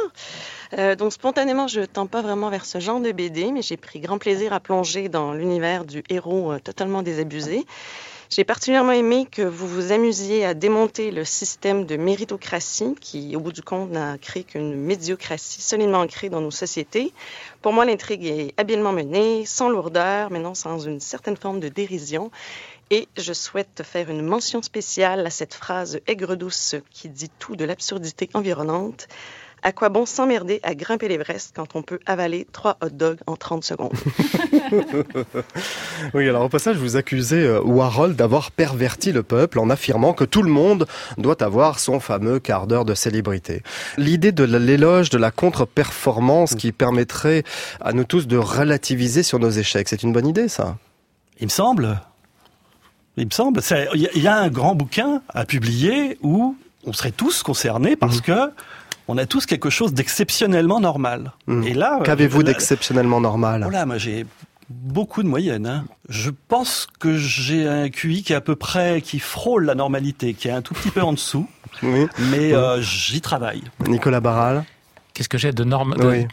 F: Donc spontanément, je ne tends pas vraiment vers ce genre de BD, mais j'ai pris grand plaisir à plonger dans l'univers du héros totalement désabusé. J'ai particulièrement aimé que vous vous amusiez à démonter le système de méritocratie qui, au bout du compte, n'a créé qu'une médiocratie solidement ancrée dans nos sociétés. Pour moi, l'intrigue est habilement menée, sans lourdeur, mais non sans une certaine forme de dérision. Et je souhaite faire une mention spéciale à cette phrase aigre-douce qui dit tout de l'absurdité environnante. À quoi bon s'emmerder à grimper l'Everest quand on peut avaler 3 hot dogs en 30 secondes?
E: Oui, alors au passage, vous accusez Warhol d'avoir perverti le peuple en affirmant que tout le monde doit avoir son fameux quart d'heure de célébrité. L'idée de l'éloge de la contre-performance qui permettrait à nous tous de relativiser sur nos échecs, c'est une bonne idée, ça?
N: Il me semble. Il y a un grand bouquin à publier où on serait tous concernés parce que on a tous quelque chose d'exceptionnellement normal.
E: Et là, qu'avez-vous d'exceptionnellement normal ?
N: Voilà, moi j'ai beaucoup de moyenne. Hein. Je pense que j'ai un QI qui est à peu près, qui frôle la normalité, qui est un tout petit peu en dessous. Oui. Mais j'y travaille.
E: Nicolas Barral.
O: Qu'est-ce que j'ai de normes
E: Oui.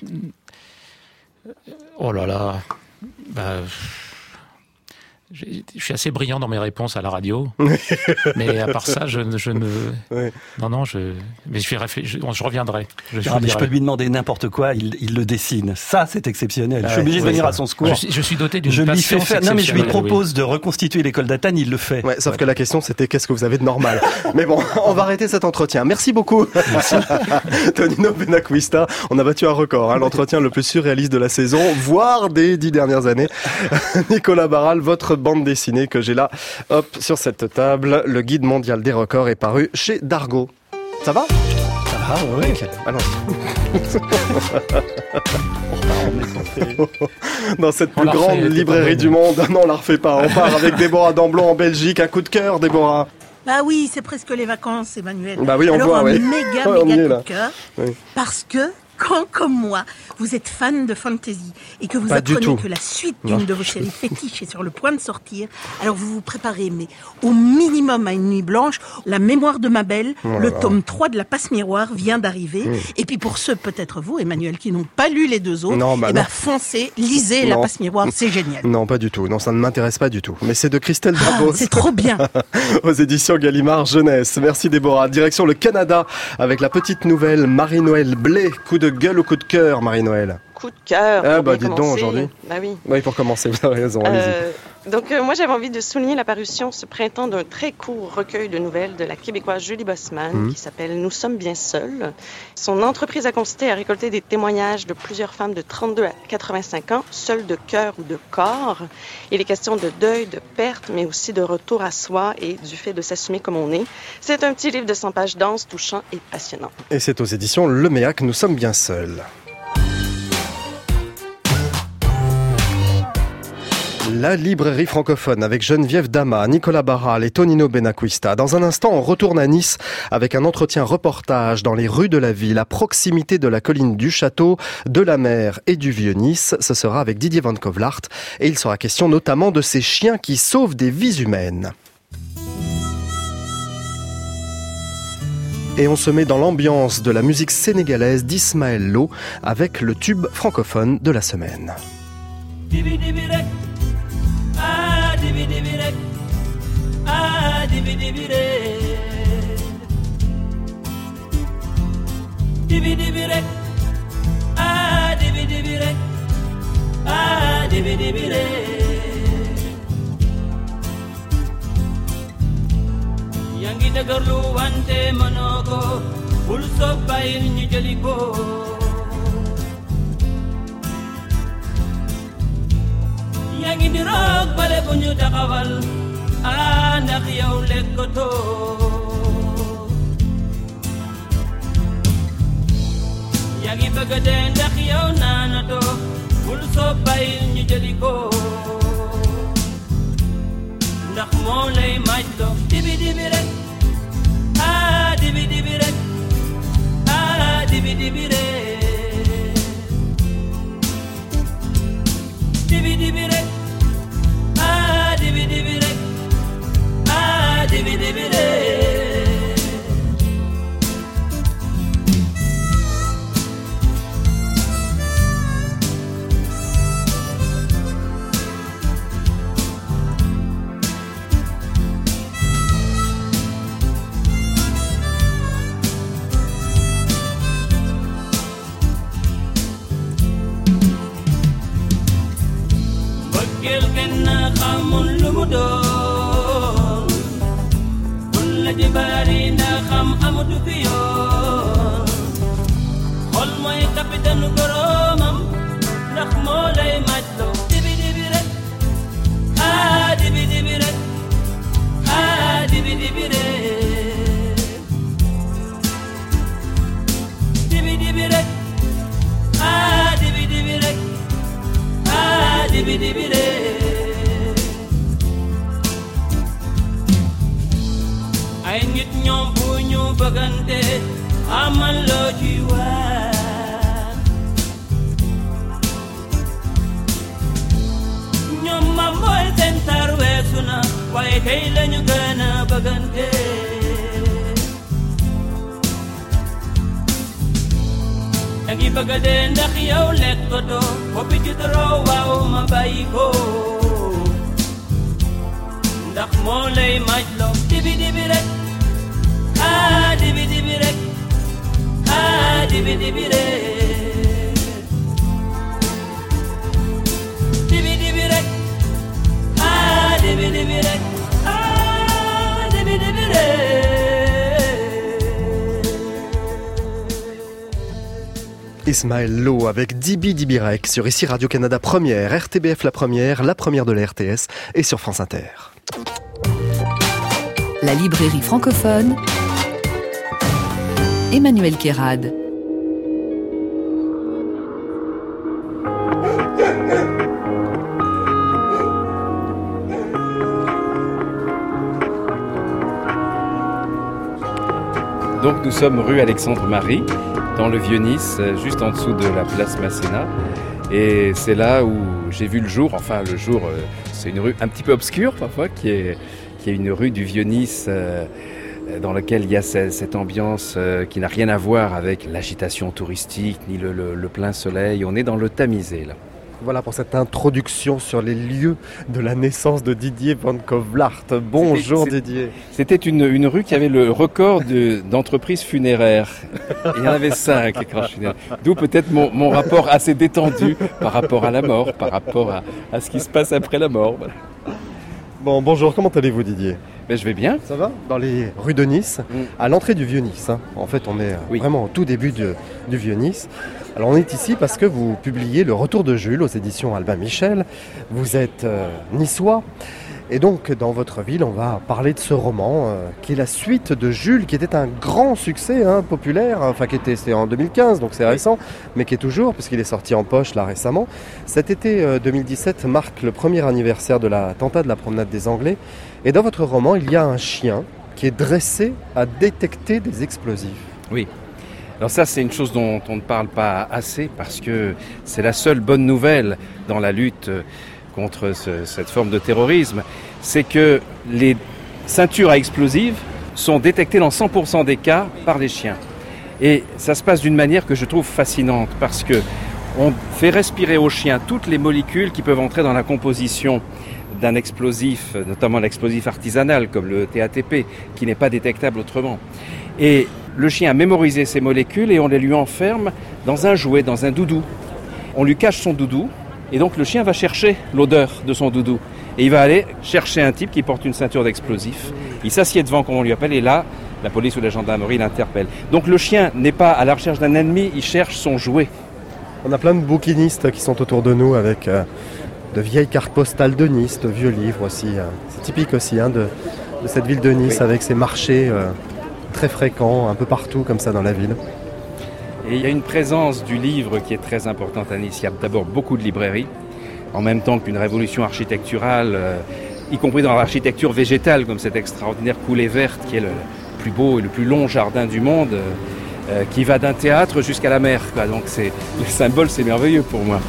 O: Oh là là. Je suis assez brillant dans mes réponses à la radio, mais à part ça, je ne. Oui. Non, mais je reviendrai.
N: Je peux lui demander n'importe quoi, il le dessine. Ça, c'est exceptionnel. Je suis obligé de venir à son secours.
O: Je suis doté d'une passion.
N: Non, mais je lui propose de reconstituer l'école d'Athènes, il le fait.
E: Ouais, sauf que la question, c'était qu'est-ce que vous avez de normal. Mais bon, on va arrêter cet entretien. Merci beaucoup, Tonino Benacquista. On a battu un record, l'entretien le plus surréaliste de la saison, voire des 10 dernières années. Nicolas Barral, votre bande dessinée que j'ai là, hop, sur cette table. Le guide mondial des records est paru chez Dargaud. Ça va ?
N: Ça va, oui.
E: Okay. Alors. Dans cette plus grande librairie du monde. Non, on la refait pas. On part avec Déborah Damblon en Belgique. Un coup de cœur, Déborah.
K: Bah oui, c'est presque les vacances, Emmanuel.
E: Bah oui, on voit, oui.
K: Méga coup de cœur. Oui. Parce que, quand, comme moi, vous êtes fan de fantasy et que vous apprenez que la suite d'une de vos séries fétiches est sur le point de sortir, alors vous vous préparez, mais au minimum à une nuit blanche. La mémoire de ma belle, le tome 3 de la passe miroir vient d'arriver. Et puis pour ceux, peut-être vous, Emmanuel, qui n'ont pas lu les deux autres, foncez, lisez la passe miroir, c'est génial.
E: Non, pas du tout. Non, ça ne m'intéresse pas du tout. Mais c'est de Christelle Bravo.
K: C'est trop bien.
E: Aux éditions Gallimard Jeunesse. Merci Déborah. Direction le Canada avec la petite nouvelle Marie-Noël Blais. Coup de gueule ou coup de cœur, Marie-Noël?
F: Coup de cœur.
E: Ah bah dites donc aujourd'hui.
F: Bah oui.
E: Oui, pour commencer, vous avez raison.
F: Donc moi j'avais envie de souligner la parution ce printemps d'un très court recueil de nouvelles de la Québécoise Julie Bossman qui s'appelle Nous sommes bien seuls. Son entreprise a consisté à récolter des témoignages de plusieurs femmes de 32 à 85 ans, seules de cœur ou de corps. Il est question de deuil, de perte, mais aussi de retour à soi et du fait de s'assumer comme on est. C'est un petit livre de 100 pages dense, touchant et passionnant.
E: Et c'est aux éditions Le Méac, Nous sommes bien seuls. La librairie francophone avec Geneviève Dama, Nicolas Barral et Tonino Benacquista. Dans un instant, on retourne à Nice avec un entretien reportage dans les rues de la ville, à proximité de la colline du château, de la mer et du Vieux-Nice. Ce sera avec Didier Van Kovlart et il sera question notamment de ces chiens qui sauvent des vies humaines. Et on se met dans l'ambiance de la musique sénégalaise d'Ismaël Lo avec le tube francophone de la semaine.
P: Ah, dibi-dibi-rek, ah, dibi-dibi-rek, dibi-dibi-rek, ah, dibi-dibi-rek, ah, dibi-dibi-rek. Yangi dagarlu wante manoko, bul soppay ñu jëli ko. yaa ngi di roog bale bu ñu taxawal ndax yow lekkatoo yaa ngi bëgg a dee ndax yow naanatoo bul soo bàyyil ñu jëli ko ndax moo lay majloo dibi dibi rek dibi dibi rek dibi dibi rek dibi dibi rek dibi dibi rek dibi dibi rek xamul lu mu doon bul la di bari na xam amatu fi yoon xol mooy capitaine boromam ndax moo lay majloo dibi dibi rek dibi dibi rek dibi dibi rek dibi dibi rek dibi dibi rek dibi dibi rek ay nit ñoom bu ñu bëggante amal loo ci wax waaye tey lañu gën a bëggante dangi bëgg a dee ndax yow lekk ko doo boppi ci doroo waaw ma bàyyi ko ndax moo lay maj loo dibi dibi rek ah dibi dibi rek ah dibi dibi rek dibi dibi rek ah dibi dibi rek ah dibi dibi rek.
E: Ismaël Lo avec Dibi Dibirek sur ici Radio-Canada Première, RTBF la première de la RTS et sur France Inter.
C: La librairie francophone, Emmanuel Kérad.
Q: Donc nous sommes rue Alexandre-Marie, dans le Vieux-Nice, juste en dessous de la place Masséna. Et c'est là où j'ai vu le jour, c'est une rue un petit peu obscure parfois, qui est une rue du Vieux-Nice, dans laquelle il y a cette ambiance qui n'a rien à voir avec l'agitation touristique, ni le plein soleil. On est dans le tamisé là.
E: Voilà pour cette introduction sur les lieux de la naissance de Didier Van Kovlart. Bonjour Didier.
Q: C'était une rue qui avait le record d'entreprises funéraires. Il y en avait 5 écranges funéraires. D'où peut-être mon rapport assez détendu par rapport à la mort, par rapport à ce qui se passe après la mort. Voilà.
E: Bon, bonjour, comment allez-vous Didier ?
Q: Je vais bien.
E: Ça va ? Dans les rues de Nice, à l'entrée du Vieux-Nice. En fait, on est vraiment au tout début du Vieux-Nice. Alors on est ici parce que vous publiez Le Retour de Jules aux éditions Albin Michel. Vous êtes niçois. Et donc dans votre ville, on va parler de ce roman qui est la suite de Jules, qui était un grand succès populaire, c'était en 2015, donc c'est récent, mais qui est toujours, puisqu'il est sorti en poche là récemment. Cet été 2017 marque le premier anniversaire de l'attentat de la promenade des Anglais. Et dans votre roman, il y a un chien qui est dressé à détecter des explosifs.
Q: Oui. Alors ça, c'est une chose dont on ne parle pas assez, parce que c'est la seule bonne nouvelle dans la lutte contre cette forme de terrorisme, c'est que les ceintures à explosifs sont détectées dans 100% des cas par les chiens. Et ça se passe d'une manière que je trouve fascinante, parce que on fait respirer aux chiens toutes les molécules qui peuvent entrer dans la composition d'un explosif, notamment l'explosif artisanal comme le TATP, qui n'est pas détectable autrement. Et le chien a mémorisé ces molécules et on les lui enferme dans un jouet, dans un doudou. On lui cache son doudou et donc le chien va chercher l'odeur de son doudou. Et il va aller chercher un type qui porte une ceinture d'explosifs. Il s'assied devant, comme on lui appelle, et là, la police ou la gendarmerie l'interpelle. Donc le chien n'est pas à la recherche d'un ennemi, il cherche son jouet.
E: On a plein de bouquinistes qui sont autour de nous avec de vieilles cartes postales de Nice, de vieux livres aussi. C'est typique aussi de cette ville de Nice, avec ses marchés très fréquents un peu partout comme ça dans la ville.
Q: Et il y a une présence du livre qui est très importante à Nice. Il y a d'abord beaucoup de librairies, en même temps qu'une révolution architecturale, y compris dans l'architecture végétale, comme cette extraordinaire coulée verte qui est le plus beau et le plus long jardin du monde, qui va d'un théâtre jusqu'à la mer. Donc le symbole, c'est merveilleux pour moi.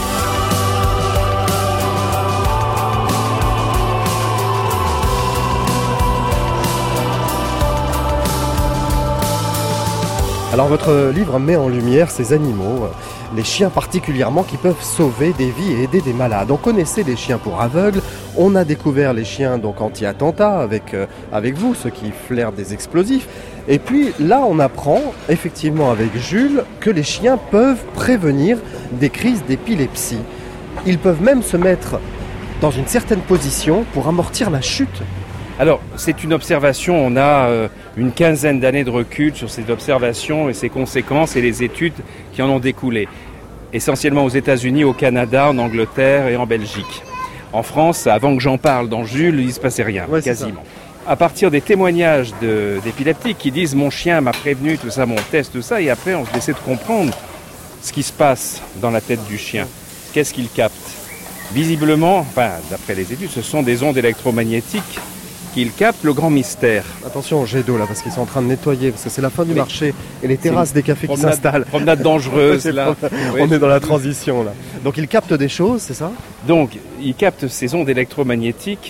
E: Alors votre livre met en lumière ces animaux, les chiens particulièrement, qui peuvent sauver des vies et aider des malades. On connaissait les chiens pour aveugles, on a découvert les chiens donc anti-attentats avec vous, ceux qui flairent des explosifs. Et puis là on apprend effectivement avec Jules que les chiens peuvent prévenir des crises d'épilepsie. Ils peuvent même se mettre dans une certaine position pour amortir la chute.
Q: Alors, c'est une observation, on a une quinzaine d'années de recul sur cette observation et ses conséquences et les études qui en ont découlé. Essentiellement aux États-Unis, au Canada, en Angleterre et en Belgique. En France, avant que j'en parle dans Jules, il ne se passait rien, quasiment. À partir des témoignages d'épileptiques qui disent « mon chien m'a prévenu, tout ça, mon test, tout ça », et après on essaie de comprendre ce qui se passe dans la tête du chien. Qu'est-ce qu'il capte ? Visiblement, d'après les études, ce sont des ondes électromagnétiques qu'il capte, le grand mystère.
E: Attention au jet d'eau là, parce qu'ils sont en train de nettoyer, parce que c'est la fin du marché et les terrasses des cafés qui s'installent.
Q: Promenade dangereuse là.
E: On est dans la transition là. Donc il capte des choses, c'est ça ?
Q: Donc il capte ces ondes électromagnétiques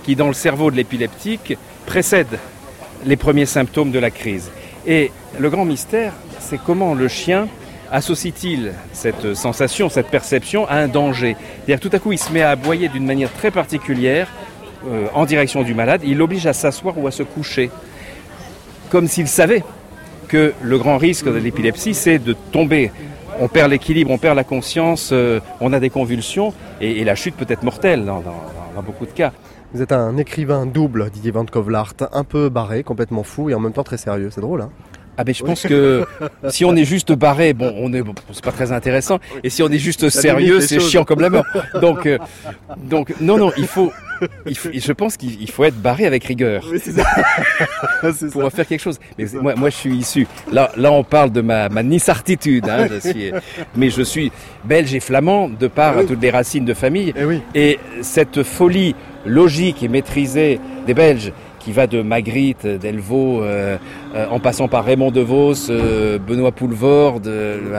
Q: qui, dans le cerveau de l'épileptique, précède les premiers symptômes de la crise. Et le grand mystère, c'est comment le chien associe-t-il cette sensation, cette perception à un danger. C'est-à-dire tout à coup, il se met à aboyer d'une manière très particulière en direction du malade. Il l'oblige à s'asseoir ou à se coucher, comme s'il savait que le grand risque de l'épilepsie, c'est de tomber. On perd l'équilibre, on perd la conscience, on a des convulsions et la chute peut être mortelle dans beaucoup de cas.
E: Vous êtes un écrivain double, Didier Van Kovelaert, un peu barré, complètement fou et en même temps très sérieux. C'est drôle, hein ?
Q: Ah ben je pense que si on est juste barré, c'est pas très intéressant. Et si on est juste sérieux, c'est chiant comme la mort. Donc non, je pense qu'il faut être barré avec rigueur.
E: Oui, c'est ça.
Q: Pour faire quelque chose. Mais moi je suis issu. Là on parle de ma nissartitude. Hein, mais je suis belge et flamand de par toutes les racines de famille. Et cette folie logique et maîtrisée des Belges, qui va de Magritte, Delvaux, en passant par Raymond DeVos, Benoît Poulvorde,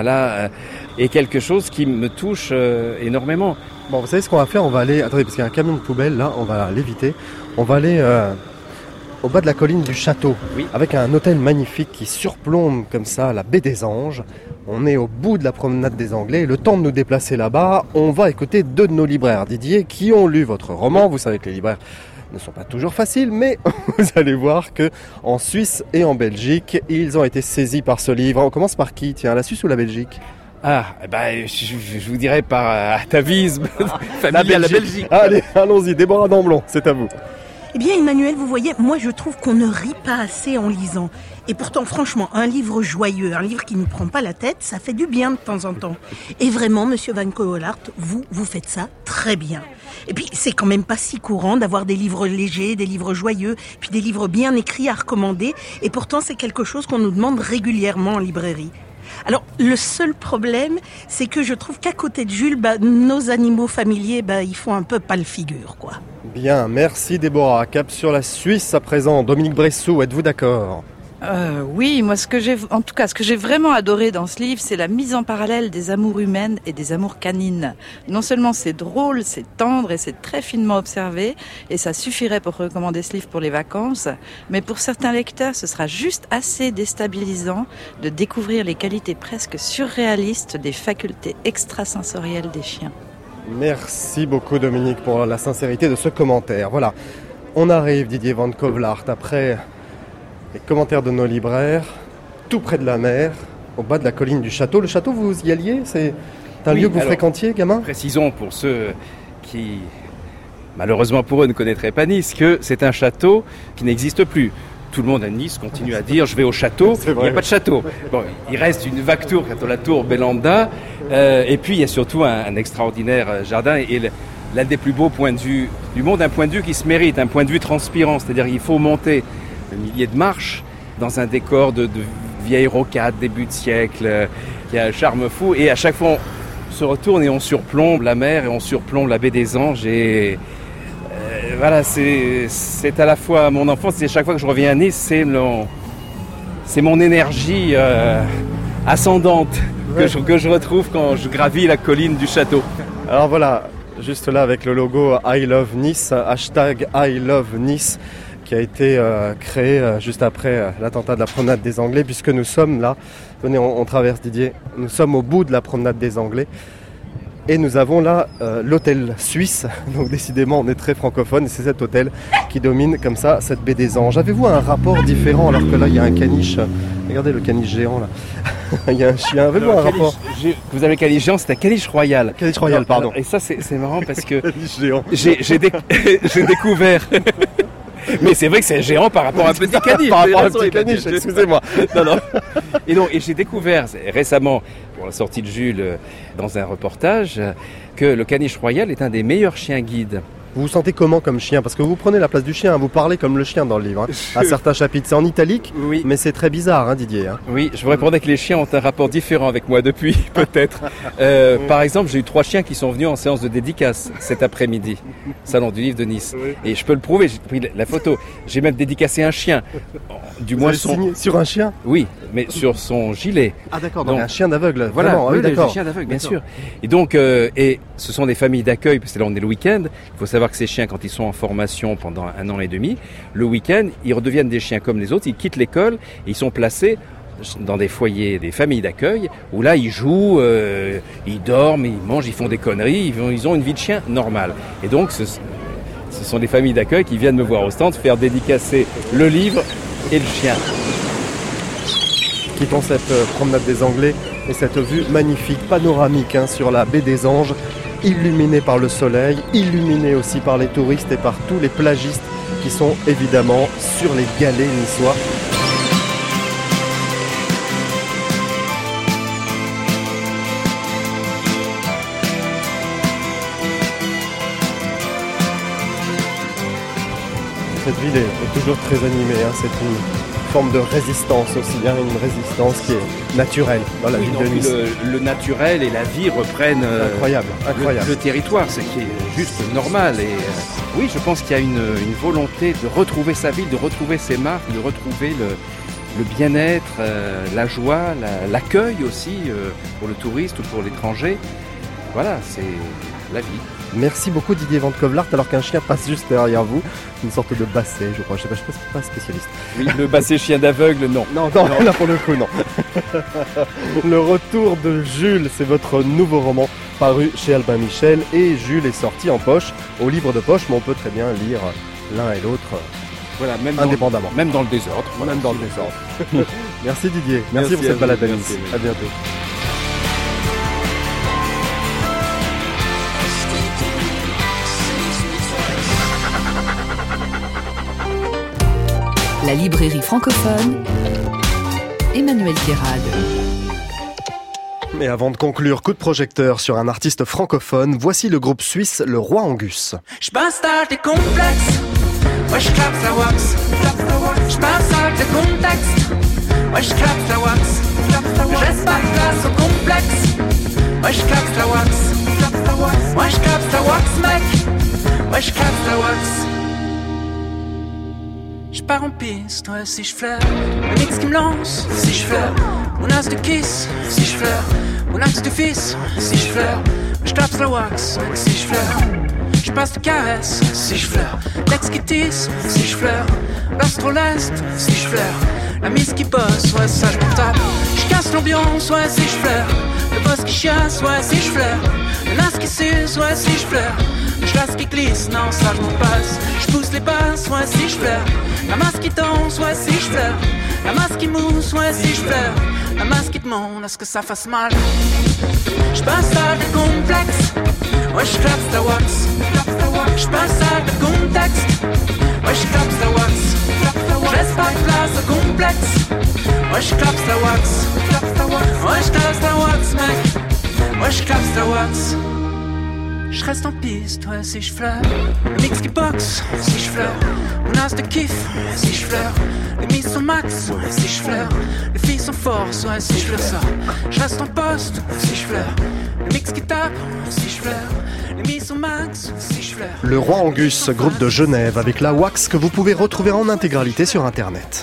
Q: est quelque chose qui me touche énormément.
E: Bon, vous savez ce qu'on va faire ? On va aller... Attendez, parce qu'il y a un camion de poubelle, là, on va l'éviter. On va aller au bas de la colline du château, avec un hôtel magnifique qui surplombe comme ça la baie des Anges. On est au bout de la promenade des Anglais. Le temps de nous déplacer là-bas, on va écouter 2 de nos libraires, Didier, qui ont lu votre roman. Vous savez que les libraires ne sont pas toujours faciles, mais vous allez voir que en Suisse et en Belgique, ils ont été saisis par ce livre. On commence par qui ? Tiens, la Suisse ou la Belgique ?
Q: Je vous dirais par atavisme, la Belgique.
E: Allez, allons-y, Déborah Damblon, c'est à vous.
K: Eh bien, Emmanuel, vous voyez, moi je trouve qu'on ne rit pas assez en lisant. Et pourtant, franchement, un livre joyeux, un livre qui ne nous prend pas la tête, ça fait du bien de temps en temps. Et vraiment, Monsieur Van Kovelaert, vous faites ça très bien. Et puis, c'est quand même pas si courant d'avoir des livres légers, des livres joyeux, puis des livres bien écrits à recommander. Et pourtant, c'est quelque chose qu'on nous demande régulièrement en librairie. Alors, le seul problème, c'est que je trouve qu'à côté de Jules, nos animaux familiers, ils font un peu pâle figure, quoi.
E: Bien, merci Déborah. Cap sur la Suisse à présent. Dominique Bressou, êtes-vous d'accord ?
G: Oui, moi ce que j'ai vraiment adoré dans ce livre, c'est la mise en parallèle des amours humaines et des amours canines. Non seulement c'est drôle, c'est tendre et c'est très finement observé, et ça suffirait pour recommander ce livre pour les vacances, mais pour certains lecteurs, ce sera juste assez déstabilisant de découvrir les qualités presque surréalistes des facultés extrasensorielles des chiens.
E: Merci beaucoup Dominique pour la sincérité de ce commentaire. Voilà, on arrive Didier Van Kovelaert après les commentaires de nos libraires, tout près de la mer, au bas de la colline du château. Le château, vous y alliez ? C'est un lieu que vous fréquentiez, gamin ?
Q: Précisons pour ceux qui, malheureusement pour eux, ne connaîtraient pas Nice, que c'est un château qui n'existe plus. Tout le monde à Nice continue à dire « je vais au château », il n'y a pas de château. Bon, il reste une vague tour, la tour Belanda, et puis il y a surtout un extraordinaire jardin, et l'un des plus beaux points de vue du monde, un point de vue qui se mérite, un point de vue transpirant, c'est-à-dire qu'il faut monter un millier de marches dans un décor de vieilles rocades, début de siècle, qui a un charme fou, et à chaque fois on se retourne et on surplombe la mer, et on surplombe la baie des Anges, et... voilà, c'est à la fois mon enfance, et chaque fois que je reviens à Nice, c'est mon énergie ascendante que je retrouve quand je gravis la colline du château.
E: Alors voilà, juste là avec le logo I Love Nice, hashtag I Love Nice, qui a été créé juste après l'attentat de la promenade des Anglais, puisque nous sommes là, venez on traverse Didier, nous sommes au bout de la promenade des Anglais. Et nous avons là l'hôtel suisse, donc décidément on est très francophone, et c'est cet hôtel qui domine comme ça cette baie des Anges. Avez-vous un rapport différent alors que là il y a un caniche, regardez le caniche géant là, il y a un chien, avez-vous un rapport ?
Q: Vous avez caniche géant, c'est un caniche royal.
E: Caniche royal, pardon.
Q: Et ça c'est marrant parce que
E: j'ai
Q: découvert... Mais c'est vrai que c'est géant par rapport à un petit caniche.
E: Par rapport à un petit caniche, excusez-moi.
Q: Non. Et j'ai découvert récemment, pour la sortie de Jules, dans un reportage, que le caniche royal est un des meilleurs chiens guides.
E: Vous vous sentez comment comme chien ? Parce que vous prenez la place du chien, vous parlez comme le chien dans le livre. À certains chapitres, c'est en italique, mais c'est très bizarre, Didier.
Q: Oui, je vous répondais que les chiens ont un rapport différent avec moi depuis, peut-être. Par exemple, j'ai eu 3 chiens qui sont venus en séance de dédicace cet après-midi, salon du livre de Nice. Et je peux le prouver, j'ai pris la photo. J'ai même dédicacé un chien.
E: Vous avez signé sur un chien ?
Q: Oui, mais sur son gilet.
E: Ah d'accord, donc un chien d'aveugle.
Q: Voilà,
E: vraiment,
Q: un chien d'aveugle, bien sûr. Et donc, et ce sont des familles d'accueil, parce que là on est le week-end. Il faut savoir savoir que ces chiens, quand ils sont en formation pendant 1 an et demi, le week-end, ils redeviennent des chiens comme les autres, ils quittent l'école et ils sont placés dans des foyers, des familles d'accueil, où là ils jouent, ils dorment, ils mangent, ils font des conneries, ils ont une vie de chien normale. Et donc ce sont des familles d'accueil qui viennent me voir au stand faire dédicacer le livre et le chien.
E: Quittons cette promenade des Anglais et cette vue magnifique, panoramique sur la baie des Anges, illuminée par le soleil, illuminée aussi par les touristes et par tous les plagistes qui sont évidemment sur les galets niçois. Cette ville est toujours très animée, c'est une forme de résistance aussi, une résistance qui est naturelle dans la ville de Nice.
Q: Le naturel et la vie reprennent
E: incroyable.
Q: Le territoire, ce qui est juste normal. Et oui, je pense qu'il y a une volonté de retrouver sa ville, de retrouver ses marques, de retrouver le bien-être, la joie, l'accueil aussi pour le touriste ou pour l'étranger. Voilà, c'est la vie.
E: Merci beaucoup Didier Van Kovlart, alors qu'un chien passe juste derrière vous, une sorte de basset, je crois. Je ne suis pas spécialiste.
Q: Oui, le basset chien d'aveugle, non.
E: Non, là pour le coup, non. Le retour de Jules, c'est votre nouveau roman paru chez Albin Michel, et Jules est sorti en poche, au livre de poche, mais on peut très bien lire l'un et l'autre
Q: voilà, même
E: indépendamment.
Q: Même dans le désordre.
E: Voilà, même dans le désordre. Merci Didier, merci pour cette balade à Nice. À bientôt.
C: La librairie francophone, Emmanuel Guérard.
E: Et avant de conclure, coup de projecteur sur un artiste francophone, voici le groupe suisse Le Roi Angus.
P: Je pense à des complexes, ouais je clappe la wax. Je pense à des contextes, ouais je clappe la wax. Je laisse pas de place au complexe, ouais je clappe la wax. Ouais je clappe la wax mec, ouais je clappe la wax. Je pars en piste, ouais, si je flaire le mix qui me lance, si je flaire mon as de kiss, si je flaire mon axe de fils, si je flaire je tape la wax, si je flaire je passe de caresse, si je flaire l'ex qui tisse, si je flaire l'astroleste, si je flaire la mise qui bosse, ouais, ça je m'en tape. Je casse l'ambiance, ouais, si je flaire le boss qui chasse, ouais, si je flaire le nas qui suce, ouais, si je flaire je lasse qui glisse, non, ça je m'en passe. Je pousse les basses, ouais, si je flaire la masse qui danse, ouais, si je flaire la masse qui mousse, ouais, si je flaire la masse qui demande à ce que ça fasse mal. Je passe à des complexes, ouais, je clappe la wax. Je passe à des contextes, ouais, je clappe la wax. Je laisse pas de place au complexe, ouais, je clappe la wax. Ouais, je clappe la wax, mec, ouais, je clappe la wax. Je reste en piste, ouais, si je flaire le mix qui boxe, si je flaire mon as de kiff, si je flaire les mises sur max, ouais, si je flaire les filles sont force, ouais, si je flaire ça. Je reste en poste, si je flaire le mix qui tape, si je flaire les mises sur max, si je flaire.
E: Le Roi Angus, groupe de Genève avec la wax que vous pouvez retrouver en intégralité sur internet.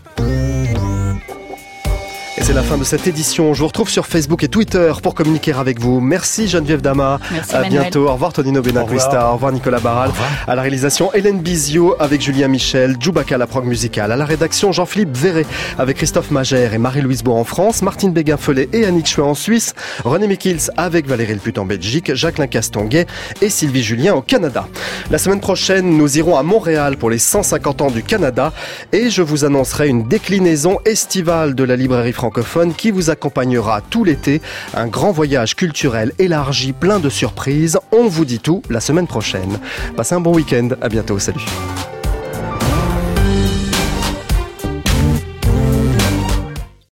E: Et c'est la fin de cette édition. Je vous retrouve sur Facebook et Twitter pour communiquer avec vous. Merci Geneviève Dama.
A: Merci
E: à
A: Manuel.
E: bientôt. Au revoir Tonino Benatrista. Au revoir Nicolas Barral. À la réalisation Hélène Bizio avec Julien Michel, Djoubaka la prog musicale. À la rédaction Jean-Philippe Véret avec Christophe Magère et Marie-Louise Beau en France, Martine Béguin-Follet et Annick Chouet en Suisse, René Mikils avec Valérie Leput en Belgique, Jacqueline Castonguay et Sylvie Julien au Canada. La semaine prochaine, nous irons à Montréal pour les 150 ans du Canada et je vous annoncerai une déclinaison estivale de la librairie francophone qui vous accompagnera tout l'été. Un grand voyage culturel élargi, plein de surprises. On vous dit tout la semaine prochaine. Passez un bon week-end. À bientôt. Salut.